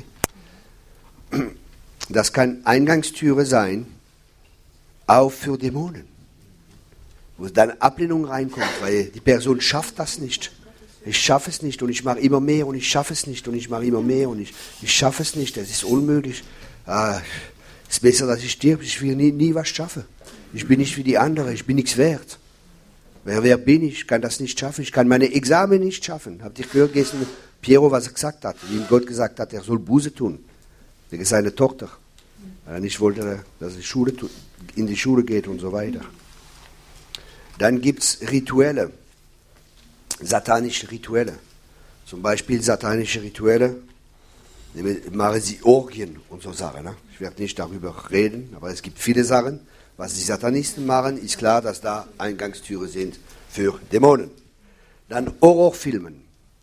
Das kann Eingangstüre sein, auch für Dämonen. Wo dann Ablehnung reinkommt, weil die Person schafft das nicht. Ich schaffe es nicht und ich mache immer mehr und ich schaffe es nicht und ich mache immer mehr und ich, ich schaffe es nicht, das ist unmöglich. Ah, es ist besser, dass ich stirb, ich will nie, nie was schaffen. Ich bin nicht wie die anderen, ich bin nichts wert. Wer, wer bin ich? Ich kann das nicht schaffen. Ich kann meine Examen nicht schaffen. Habt ihr gehört gestern, Piero, was er gesagt hat? Wie ihm Gott gesagt hat, er soll Buße tun. Das ist seine Tochter. Weil er nicht wollte, dass er die Schule, in die Schule geht und so weiter. Dann gibt es Rituelle. Satanische Rituelle. Zum Beispiel satanische Rituelle. machen sie Orgien und so Sachen. Ne? Ich werde nicht darüber reden, aber es gibt viele Sachen. Was die Satanisten machen, ist klar, dass da Eingangstüre sind für Dämonen. Dann Horrorfilmen.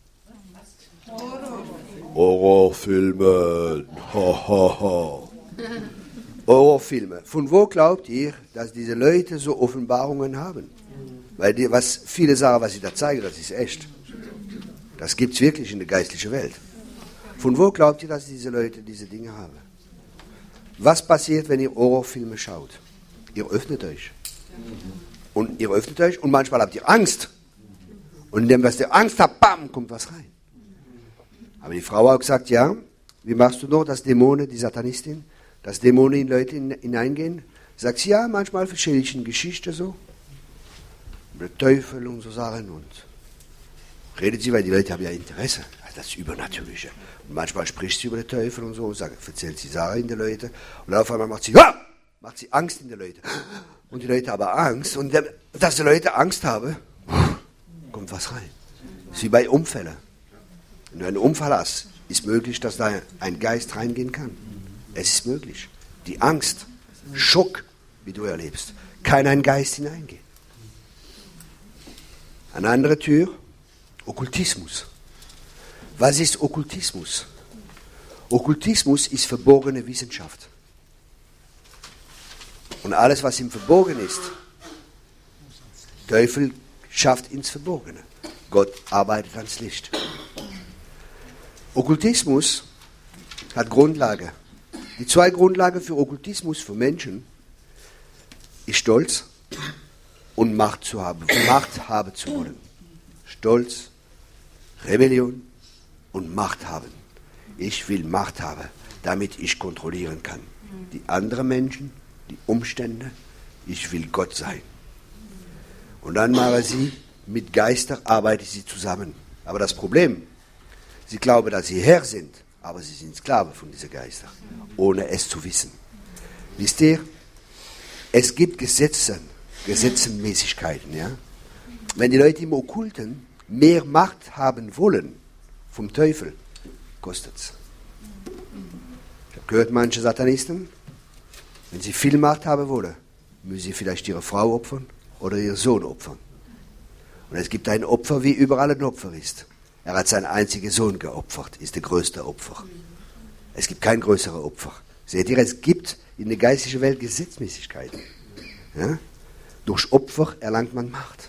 Horrorfilme. Ho, ho, ho. Horrorfilme. Von wo glaubt ihr, dass diese Leute so Offenbarungen haben? Weil die, was viele sagen, was sie da zeigen, das ist echt. Das gibt es wirklich in der geistlichen Welt. Von wo glaubt ihr, dass diese Leute diese Dinge haben? Was passiert, wenn ihr Horrorfilme schaut? Ihr öffnet euch. Und ihr öffnet euch und manchmal habt ihr Angst. Und indem was ihr Angst habt, bam, kommt was rein. Aber die Frau hat gesagt, ja, wie machst du noch, dass Dämonen, die Satanistin, dass Dämonen in Leute hineingehen? Sagt sie, ja, manchmal verstehe ich eine Geschichte so. Über den Teufel und so Sachen. Und redet sie, weil die Leute haben ja Interesse. Also das Übernatürliche. Und manchmal spricht sie über den Teufel und so, sagt, erzählt sie Sachen in den Leuten. Und auf einmal macht sie, ja, macht sie Angst in den Leuten. Und die Leute haben Angst. Und dass die Leute Angst haben, kommt was rein. Das ist wie bei Unfällen. Wenn du einen Unfall hast, ist möglich, dass da ein Geist reingehen kann. Es ist möglich. Die Angst, Schock, wie du erlebst, kann ein Geist hineingehen. Eine andere Tür, Okkultismus. Was ist Okkultismus? Okkultismus ist verborgene Wissenschaft. Und alles, was im Verborgenen ist, Teufel schafft ins Verborgene. Gott arbeitet ans Licht. Okkultismus hat Grundlage. Die zwei Grundlagen für Okkultismus für Menschen ist Stolz und Macht zu haben, Macht haben zu wollen. Stolz, Rebellion und Macht haben. Ich will Macht haben, damit ich kontrollieren kann. Die anderen Menschen, die Umstände, ich will Gott sein. Und dann machen sie, mit Geistern arbeiten sie zusammen. Aber das Problem, sie glauben, dass sie Herr sind, aber sie sind Sklave von diesen Geistern, ohne es zu wissen. Wisst ihr, es gibt Gesetze, Gesetzmäßigkeiten. Ja? Wenn die Leute im Okkulten mehr Macht haben wollen vom Teufel, kostet es. Ich habe gehört, manche Satanisten, wenn sie viel Macht haben wollen, müssen sie vielleicht ihre Frau opfern oder ihren Sohn opfern. Und es gibt ein Opfer, wie überall ein Opfer ist. Er hat seinen einzigen Sohn geopfert, ist der größte Opfer. Es gibt kein größeres Opfer. Seht ihr, es gibt in der geistlichen Welt Gesetzmäßigkeiten. Ja? Durch Opfer erlangt man Macht.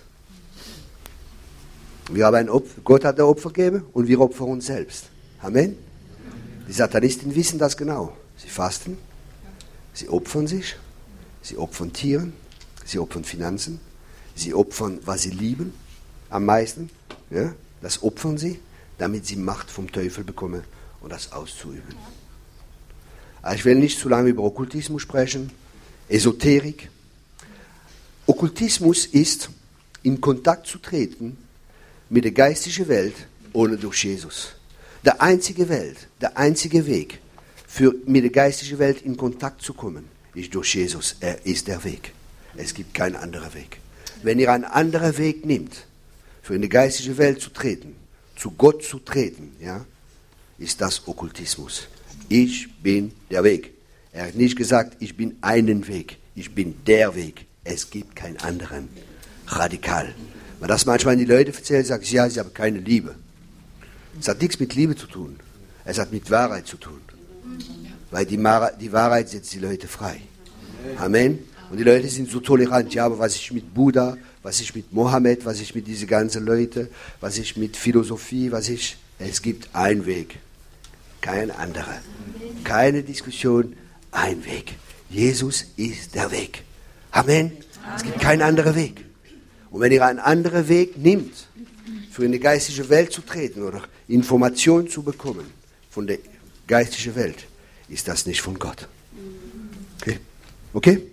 Wir haben ein Opfer, Gott hat ein Opfer gegeben und wir opfern uns selbst. Amen. Die Satanisten wissen das genau. Sie fasten, sie opfern sich, sie opfern Tieren, sie opfern Finanzen, sie opfern, was sie lieben am meisten. Ja? Das opfern sie, damit sie Macht vom Teufel bekommen und das auszuüben. Also ich will nicht zu lange über Okkultismus sprechen. Esoterik. Okkultismus ist, in Kontakt zu treten mit der geistigen Welt ohne durch Jesus. Der einzige Welt, der einzige Weg, für mit der geistigen Welt in Kontakt zu kommen, ist durch Jesus. Er ist der Weg. Es gibt keinen anderen Weg. Wenn ihr einen anderen Weg nimmt, für in die geistige Welt zu treten, zu Gott zu treten, ja, ist das Okkultismus. Ich bin der Weg. Er hat nicht gesagt, ich bin einen Weg, ich bin der Weg. Es gibt keinen anderen. Radikal. Weil das manchmal die Leute erzählen, sagen sie, ja, sie haben keine Liebe. Es hat nichts mit Liebe zu tun. Es hat mit Wahrheit zu tun. Weil die, die Wahrheit setzt die Leute frei. Amen. Und die Leute sind so tolerant. Ja, aber was ich mit Buddha, was ich mit Mohammed, was ich mit diesen ganzen Leuten, was ich mit Philosophie, was ich... Es gibt einen Weg. Kein anderer. Keine Diskussion, ein Weg. Jesus ist der Weg. Amen. Es gibt keinen anderen Weg. Und wenn ihr einen anderen Weg nimmt, für in die geistige Welt zu treten oder Informationen zu bekommen von der geistigen Welt, ist das nicht von Gott. Okay? Okay?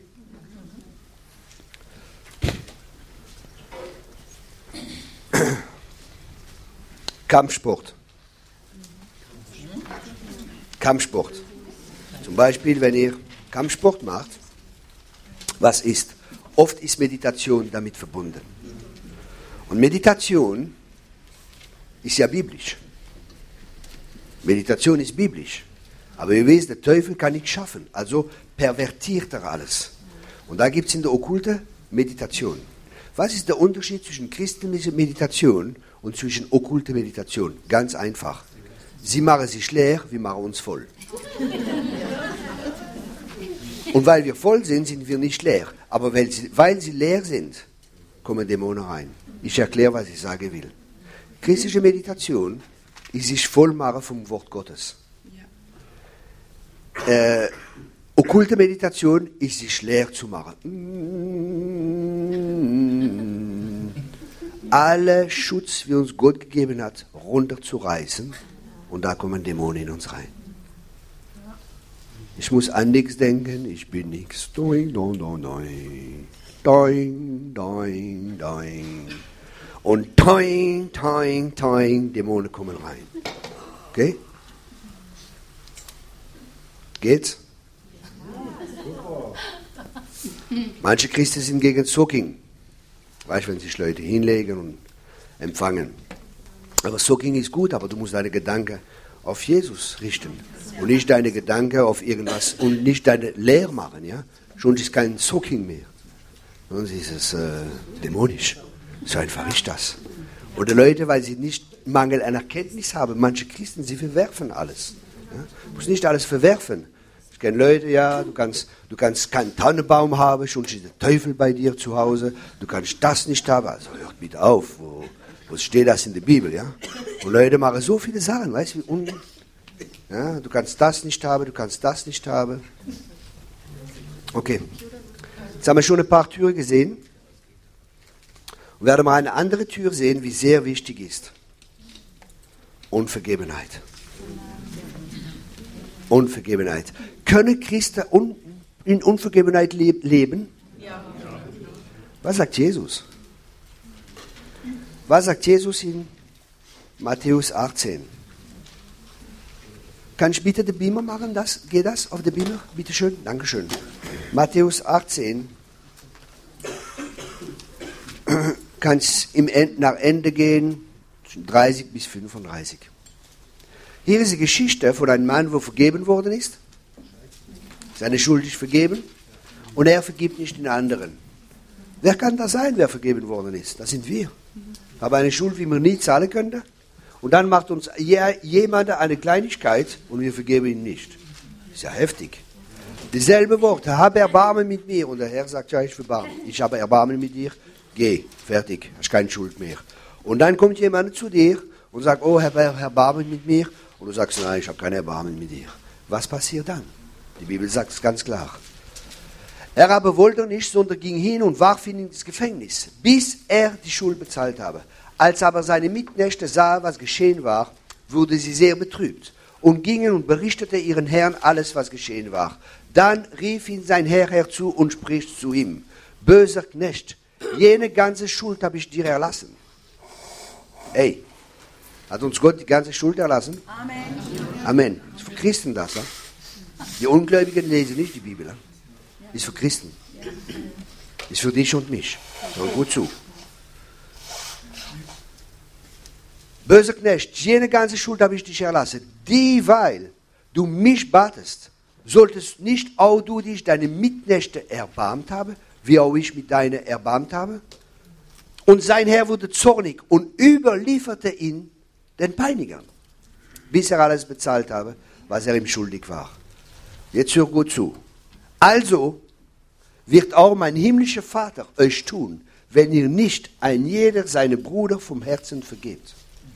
Kampfsport. Kampfsport. Zum Beispiel, wenn ihr Kampfsport macht, was ist? Oft ist Meditation damit verbunden. Und Meditation ist ja biblisch. Meditation ist biblisch. Aber ihr wisst, der Teufel kann nichts schaffen. Also pervertiert er alles. Und da gibt es in der okkulte Meditation. Was ist der Unterschied zwischen christlicher Meditation und zwischen okkulte Meditation? Ganz einfach. Sie machen sich leer, wir machen uns voll. Und weil wir voll sind, sind wir nicht leer. Aber weil sie, weil sie leer sind, kommen Dämonen rein. Ich erkläre, was ich sagen will. Christliche Meditation ist sich voll machen vom Wort Gottes. Äh, okkulte Meditation ist sich leer zu machen. Alle Schutz, wie uns Gott gegeben hat, runterzureißen. Und da kommen Dämonen in uns rein. Ich muss an nichts denken, ich bin nichts. Doing, doing, doing, doing. Doing, doing, doing. Und toing, toing, toing, Dämonen kommen rein. Okay? Geht's? Manche Christen sind gegen Soaking. Weißt du, wenn sich Leute hinlegen und empfangen. Aber Soaking ist gut, aber du musst deine Gedanken auf Jesus richten. Und nicht deine Gedanken auf irgendwas und nicht deine leer machen. Ja? Schon ist kein Soaking mehr. Sonst ist es äh, dämonisch. So einfach ist das. Oder Leute, weil sie nicht Mangel an Erkenntnis haben, manche Christen, sie verwerfen alles. Ja? Du musst nicht alles verwerfen. Ich kenne Leute, ja, du kannst, du kannst keinen Tannenbaum haben, schon ist der Teufel bei dir zu Hause. Du kannst das nicht haben. Also hört bitte auf. Wo, wo steht das in der Bibel? Ja? Und Leute machen so viele Sachen, weißt du, wie un ja, du kannst das nicht haben, du kannst das nicht haben. Okay. Jetzt haben wir schon ein paar Türen gesehen. Und werden mal eine andere Tür sehen, wie sehr wichtig ist. Unvergebenheit. Unvergebenheit. Können Christen un in Unvergebenheit le leben? Ja. Was sagt Jesus? Was sagt Jesus in Matthäus achtzehn? Kann ich bitte den Beamer machen? Das? Geht das auf den Beamer? Bitte schön. Dankeschön. Matthäus achtzehn. Kann es nach Ende gehen, dreißig bis fünfunddreißig. Hier ist die Geschichte von einem Mann, der vergeben worden ist. Seine Schuld ist vergeben. Und er vergibt nicht den anderen. Wer kann das sein, wer vergeben worden ist? Das sind wir. Aber eine Schuld, wie wir nie zahlen könnten. Und dann macht uns jemand eine Kleinigkeit und wir vergeben ihn nicht. Das ist ja heftig. Dieselbe Worte, habe Erbarmen mit mir. Und der Herr sagt, ja, ich verbarme. Ich habe Erbarmen mit dir. Geh, fertig, hast keine Schuld mehr. Und dann kommt jemand zu dir und sagt, oh, Herr, Herr Erbarmen mit mir. Und du sagst, nein, ich habe keine Erbarmen mit dir. Was passiert dann? Die Bibel sagt es ganz klar. Er aber wollte nicht, sondern ging hin und warf ihn ins Gefängnis, bis er die Schuld bezahlt habe. Als aber seine Mitknechte sahen, was geschehen war, wurde sie sehr betrübt und gingen und berichtete ihren Herrn alles, was geschehen war. Dann rief ihn sein Herr herzu und spricht zu ihm, böser Knecht, jene ganze Schuld habe ich dir erlassen. Ey, hat uns Gott die ganze Schuld erlassen? Amen. Amen. Ist für Christen das, ja? Die Ungläubigen lesen nicht die Bibel. Ja? Ist für Christen. Ist für dich und mich. Hör gut zu. Böser Knecht, jene ganze Schuld habe ich dich erlassen. Dieweil du mich batest, solltest nicht auch du dich deine Mitknechte erbarmt haben, wie auch ich mit deinen erbarmt habe? Und sein Herr wurde zornig und überlieferte ihn den Peinigern, bis er alles bezahlt habe, was er ihm schuldig war. Jetzt hör gut zu. Also wird auch mein himmlischer Vater euch tun, wenn ihr nicht ein jeder seine Bruder vom Herzen vergebt.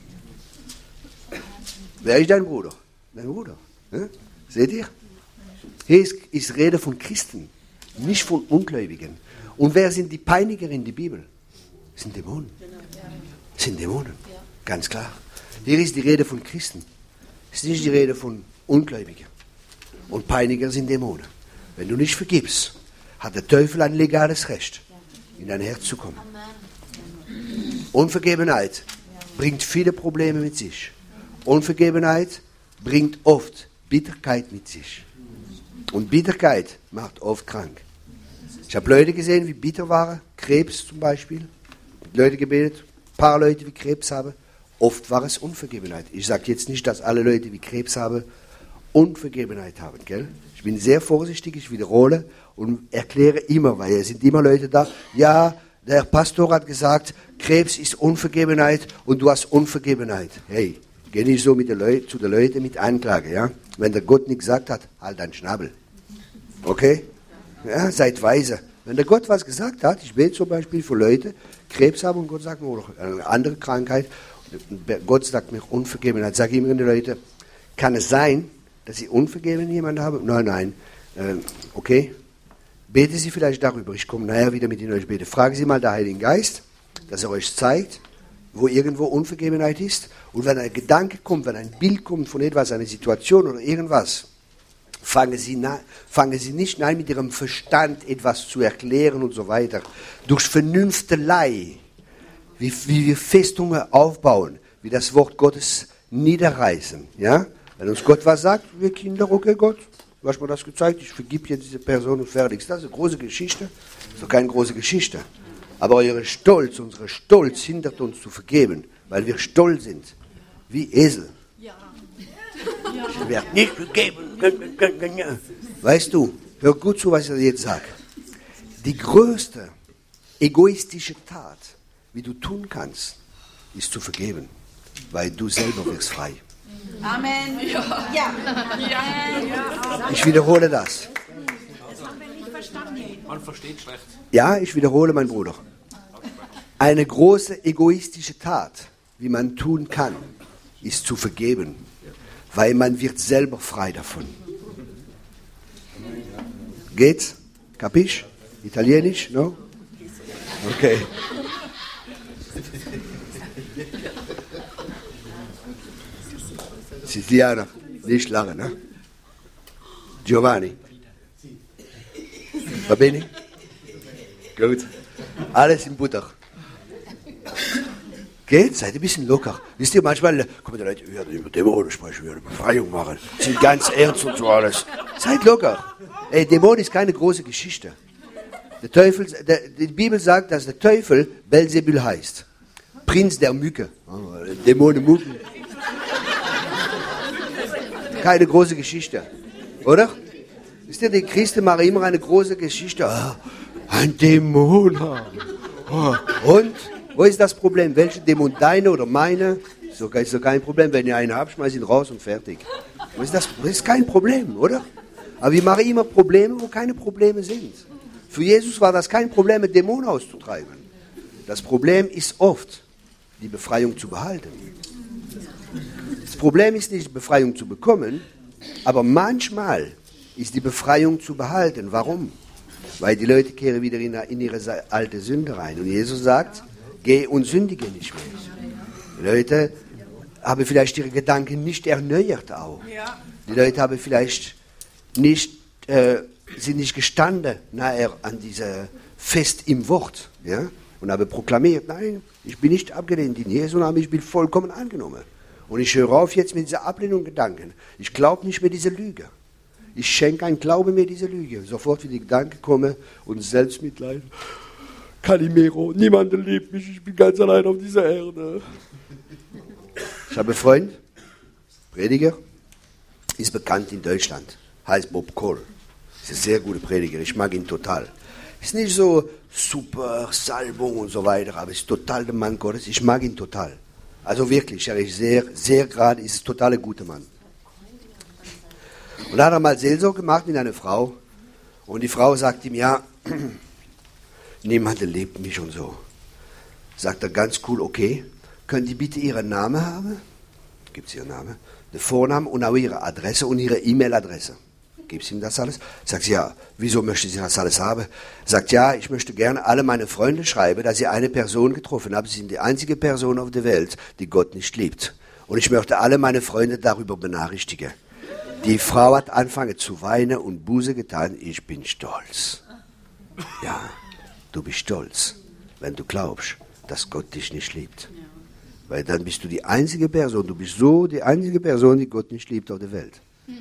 Wer ist dein Bruder? Dein Bruder. Ja? Seht ihr? Hier ist, ist Rede von Christen, nicht von Ungläubigen. Und wer sind die Peiniger in der Bibel? Das sind Dämonen. Das sind Dämonen. Ganz klar. Hier ist die Rede von Christen. Es ist nicht die Rede von Ungläubigen. Und Peiniger sind Dämonen. Wenn du nicht vergibst, hat der Teufel ein legales Recht, in dein Herz zu kommen. Unvergebenheit bringt viele Probleme mit sich. Unvergebenheit bringt oft Bitterkeit mit sich. Und Bitterkeit macht oft krank. Ich habe Leute gesehen, wie bitter waren, Krebs zum Beispiel. Leute gebetet, ein paar Leute, die Krebs haben. Oft war es Unvergebenheit. Ich sage jetzt nicht, dass alle Leute, die Krebs haben, Unvergebenheit haben, gell? Ich bin sehr vorsichtig, ich wiederhole und erkläre immer, weil es sind immer Leute da, ja, der Pastor hat gesagt, Krebs ist Unvergebenheit und du hast Unvergebenheit. Hey, geh nicht so mit der Leut, zu den Leuten mit Anklage, ja? Wenn der Gott nichts gesagt hat, halt deinen Schnabel. Okay? Ja, seid weise. Wenn der Gott was gesagt hat, ich bete zum Beispiel für Leute, Krebs haben und Gott sagt mir, oder eine andere Krankheit, Gott sagt mir Unvergebenheit. Sage ich immer den Leuten, kann es sein, dass Sie unvergeben jemanden haben? Nein, nein. Äh, okay. Beten Sie vielleicht darüber. Ich komme nachher wieder mit Ihnen euch beten. Fragen Sie mal den Heiligen Geist, dass er euch zeigt, wo irgendwo Unvergebenheit ist. Und wenn ein Gedanke kommt, wenn ein Bild kommt von etwas, eine Situation oder irgendwas, fangen Sie, na, fangen Sie nicht an, mit Ihrem Verstand etwas zu erklären und so weiter. Durch Vernünftelei, wie, wie wir Festungen aufbauen, wie das Wort Gottes niederreißen. Ja? Wenn uns Gott was sagt, wir Kinder, okay Gott, du hast mir das gezeigt, ich vergib jetzt diese Person und fertig. Das ist eine große Geschichte, das ist doch keine große Geschichte. Aber euer Stolz, unser Stolz hindert uns zu vergeben, weil wir stolz sind, wie Esel. Ja. Ich werde nicht vergeben. Weißt du, hör gut zu, was ich dir jetzt sage. Die größte egoistische Tat, wie du tun kannst, ist zu vergeben, weil du selber wirst frei. Amen. Ja. Ja. Ich wiederhole das. Das haben wir nicht verstanden. Man versteht schlecht. Ja, ich wiederhole, mein Bruder. Eine große egoistische Tat, wie man tun kann, ist zu vergeben, weil man wird selber frei davon. Geht's? Capisch? Italienisch? No? Okay. Sicilianer, nicht lachen, ne? Giovanni. Va bene? Gut. Alles in Butter. Geht? Seid ein bisschen locker. Wisst ihr, manchmal kommen die Leute, wir werden über Dämonen sprechen, wir werden Befreiung machen. Sind ganz ernst und so alles. Seid locker. Ey, Dämon ist keine große Geschichte. Der Teufel, der, die Bibel sagt, dass der Teufel Belzebul heißt. Prinz der Mücke. Dämonen Mücken. Keine große Geschichte. Oder? Wisst ihr, die Christen machen immer eine große Geschichte. Ah, ein Dämon haben. Oh. Und? Wo ist das Problem? Welche Dämon? Deine oder meine? So ist doch kein Problem. Wenn ihr einen habt, schmeißt ihn raus und fertig. Wo ist das? Das ist kein Problem, oder? Aber wir machen immer Probleme, wo keine Probleme sind. Für Jesus war das kein Problem, mit Dämonen auszutreiben. Das Problem ist oft, die Befreiung zu behalten. Das Problem ist nicht, die Befreiung zu bekommen, aber manchmal ist die Befreiung zu behalten. Warum? Weil die Leute kehren wieder in, in ihre alte Sünde rein. Und Jesus sagt, geh und sündige nicht mehr. Die Leute haben vielleicht ihre Gedanken nicht erneuert auch. Die Leute haben vielleicht nicht, äh, sind nicht gestanden nachher an dieser Fest im Wort. Ja? Und haben proklamiert, nein, ich bin nicht abgelehnt in Jesu Namen, ich bin vollkommen angenommen. Und ich höre auf jetzt mit dieser Ablehnung Gedanken. Ich glaube nicht mehr diese Lüge. Ich schenke ein Glaube mir diese Lüge. Sofort wie die Gedanken kommen und Selbstmitleid. Calimero, niemand liebt mich, ich bin ganz allein auf dieser Erde. Ich habe einen Freund, Prediger, ist bekannt in Deutschland, heißt Bob Cole. Ist ein sehr guter Prediger, ich mag ihn total. Ist nicht so super Salbung und so weiter, aber ist total der Mann Gottes, ich mag ihn total. Also wirklich, er ist sehr, sehr gerade, ist ein total guter Mann. Und da hat er mal Seelsorge gemacht mit einer Frau und die Frau sagt ihm, ja, niemand liebt mich und so. Sagt er ganz cool, okay, können Sie bitte Ihren Namen haben? Gibt es Ihren Namen? Den Vornamen und auch Ihre Adresse und Ihre E-Mail-Adresse. Gibt es ihm das alles? Sagt sie, ja, wieso möchte sie das alles haben? Sagt, ja, ich möchte gerne alle meine Freunde schreiben, dass sie eine Person getroffen haben. Sie sind die einzige Person auf der Welt, die Gott nicht liebt. Und ich möchte alle meine Freunde darüber benachrichtigen. Die Frau hat angefangen zu weinen und Buße getan. Ich bin stolz. Ja, du bist stolz, wenn du glaubst, dass Gott dich nicht liebt. Weil dann bist du die einzige Person, du bist so die einzige Person, die Gott nicht liebt auf der Welt.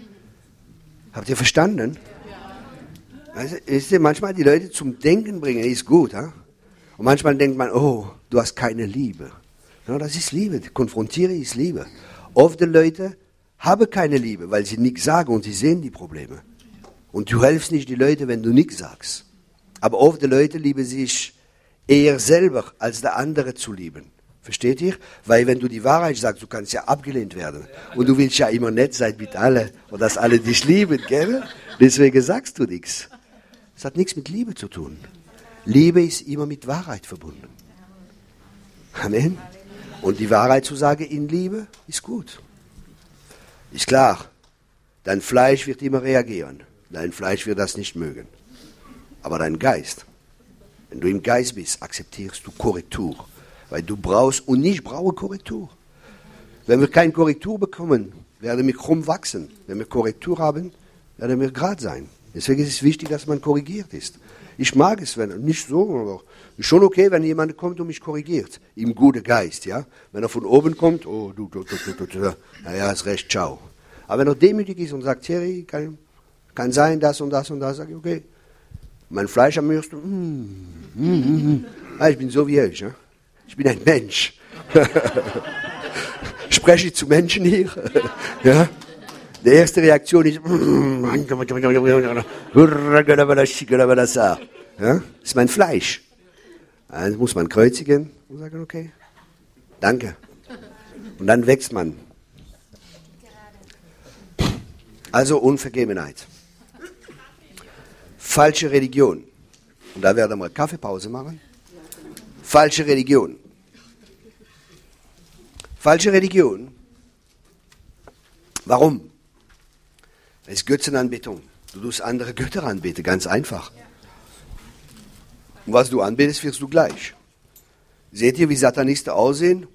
Habt ihr verstanden? Ja. Also, ist ja manchmal die Leute zum Denken bringen, ist gut. Ha? Und manchmal denkt man, oh, du hast keine Liebe. Ja, das ist Liebe. Konfrontiere ist Liebe. Oft die Leute haben keine Liebe, weil sie nichts sagen und sie sehen die Probleme. Und du hilfst nicht die Leute, wenn du nichts sagst. Aber oft die Leute lieben sich eher selber, als der andere zu lieben. Versteht ihr? Weil wenn du die Wahrheit sagst, du kannst ja abgelehnt werden. Und du willst ja immer nett sein mit allen und dass alle dich lieben, gell? Deswegen sagst du nichts. Das hat nichts mit Liebe zu tun. Liebe ist immer mit Wahrheit verbunden. Amen. Und die Wahrheit zu sagen in Liebe ist gut. Ist klar. Dein Fleisch wird immer reagieren. Dein Fleisch wird das nicht mögen. Aber dein Geist, wenn du im Geist bist, akzeptierst du Korrektur. Weil du brauchst, und ich brauche Korrektur. Wenn wir keine Korrektur bekommen, werden wir krumm wachsen. Wenn wir Korrektur haben, werden wir gerade sein. Deswegen ist es wichtig, dass man korrigiert ist. Ich mag es, wenn nicht so, aber ist schon okay, wenn jemand kommt und mich korrigiert. Im guten Geist, ja. Wenn er von oben kommt, oh, du, du, du, du, du, du, naja, ist recht, ciao. Aber wenn er demütig ist und sagt, Thierry, kann, kann sein, das und das und das, sage ich, okay. Mein Fleisch am höchsten, mm, mm, mm, mm. Ah, ich bin so wie ich, ja. Ich bin ein Mensch. Spreche ich zu Menschen hier? Ja? Die erste Reaktion ist, ja? Das ist mein Fleisch. Dann muss man kreuzigen und sagen, okay, danke. Und dann wächst man. Also Unvergebenheit. Falsche Religion. Und da werden wir Kaffeepause machen. Falsche Religion. Falsche Religion. Warum? Es ist Götzenanbetung. Du tust andere Götter anbeten, ganz einfach. Und was du anbetest, wirst du gleich. Seht ihr, wie Satanisten aussehen?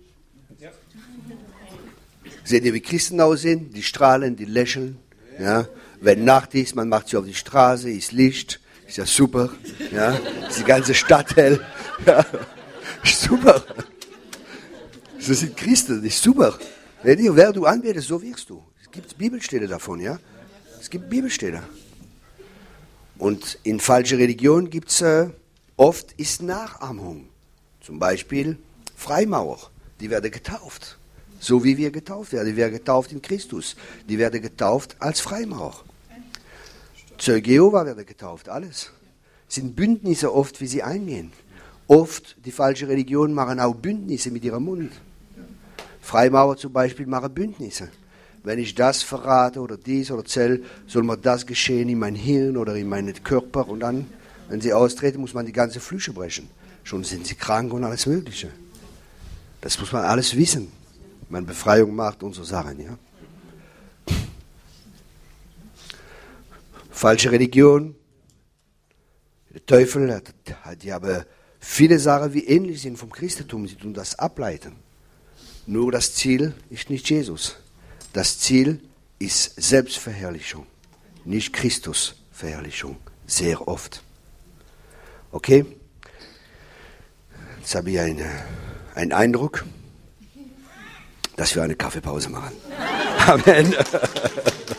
Seht ihr, wie Christen aussehen? Die strahlen, die lächeln. Ja? Wenn Nacht ist, man macht sich auf die Straße, ist Licht, ist ja super. Ja? Ist die ganze Stadt hell. Ja? Super. Das sind Christen, das ist super. Wer du anbetest, so wirkst du. Es gibt Bibelstelle davon, ja. Es gibt Bibelstelle. Und in falscher Religion gibt es äh, oft ist Nachahmung. Zum Beispiel Freimaurer, die werden getauft. So wie wir getauft werden. Die werden getauft in Christus. Die werden getauft als Freimaurer. Zeuge Jehova werden getauft, alles. Es sind Bündnisse oft, wie sie eingehen. Oft, die falsche Religion machen auch Bündnisse mit ihrem Mund. Freimaurer zum Beispiel machen Bündnisse. Wenn ich das verrate oder dies oder zell, soll mir das geschehen in mein Hirn oder in meinen Körper. Und dann, wenn sie austreten, muss man die ganze Flüche brechen. Schon sind sie krank und alles Mögliche. Das muss man alles wissen. Man Befreiung macht und so Sachen, ja. Falsche Religion. Der Teufel hat, hat ja aber viele Sachen, wie ähnlich sind vom Christentum, sie tun das ableiten. Nur das Ziel ist nicht Jesus. Das Ziel ist Selbstverherrlichung, nicht Christusverherrlichung, sehr oft. Okay? Jetzt habe ich eine, einen Eindruck, dass wir eine Kaffeepause machen. Amen.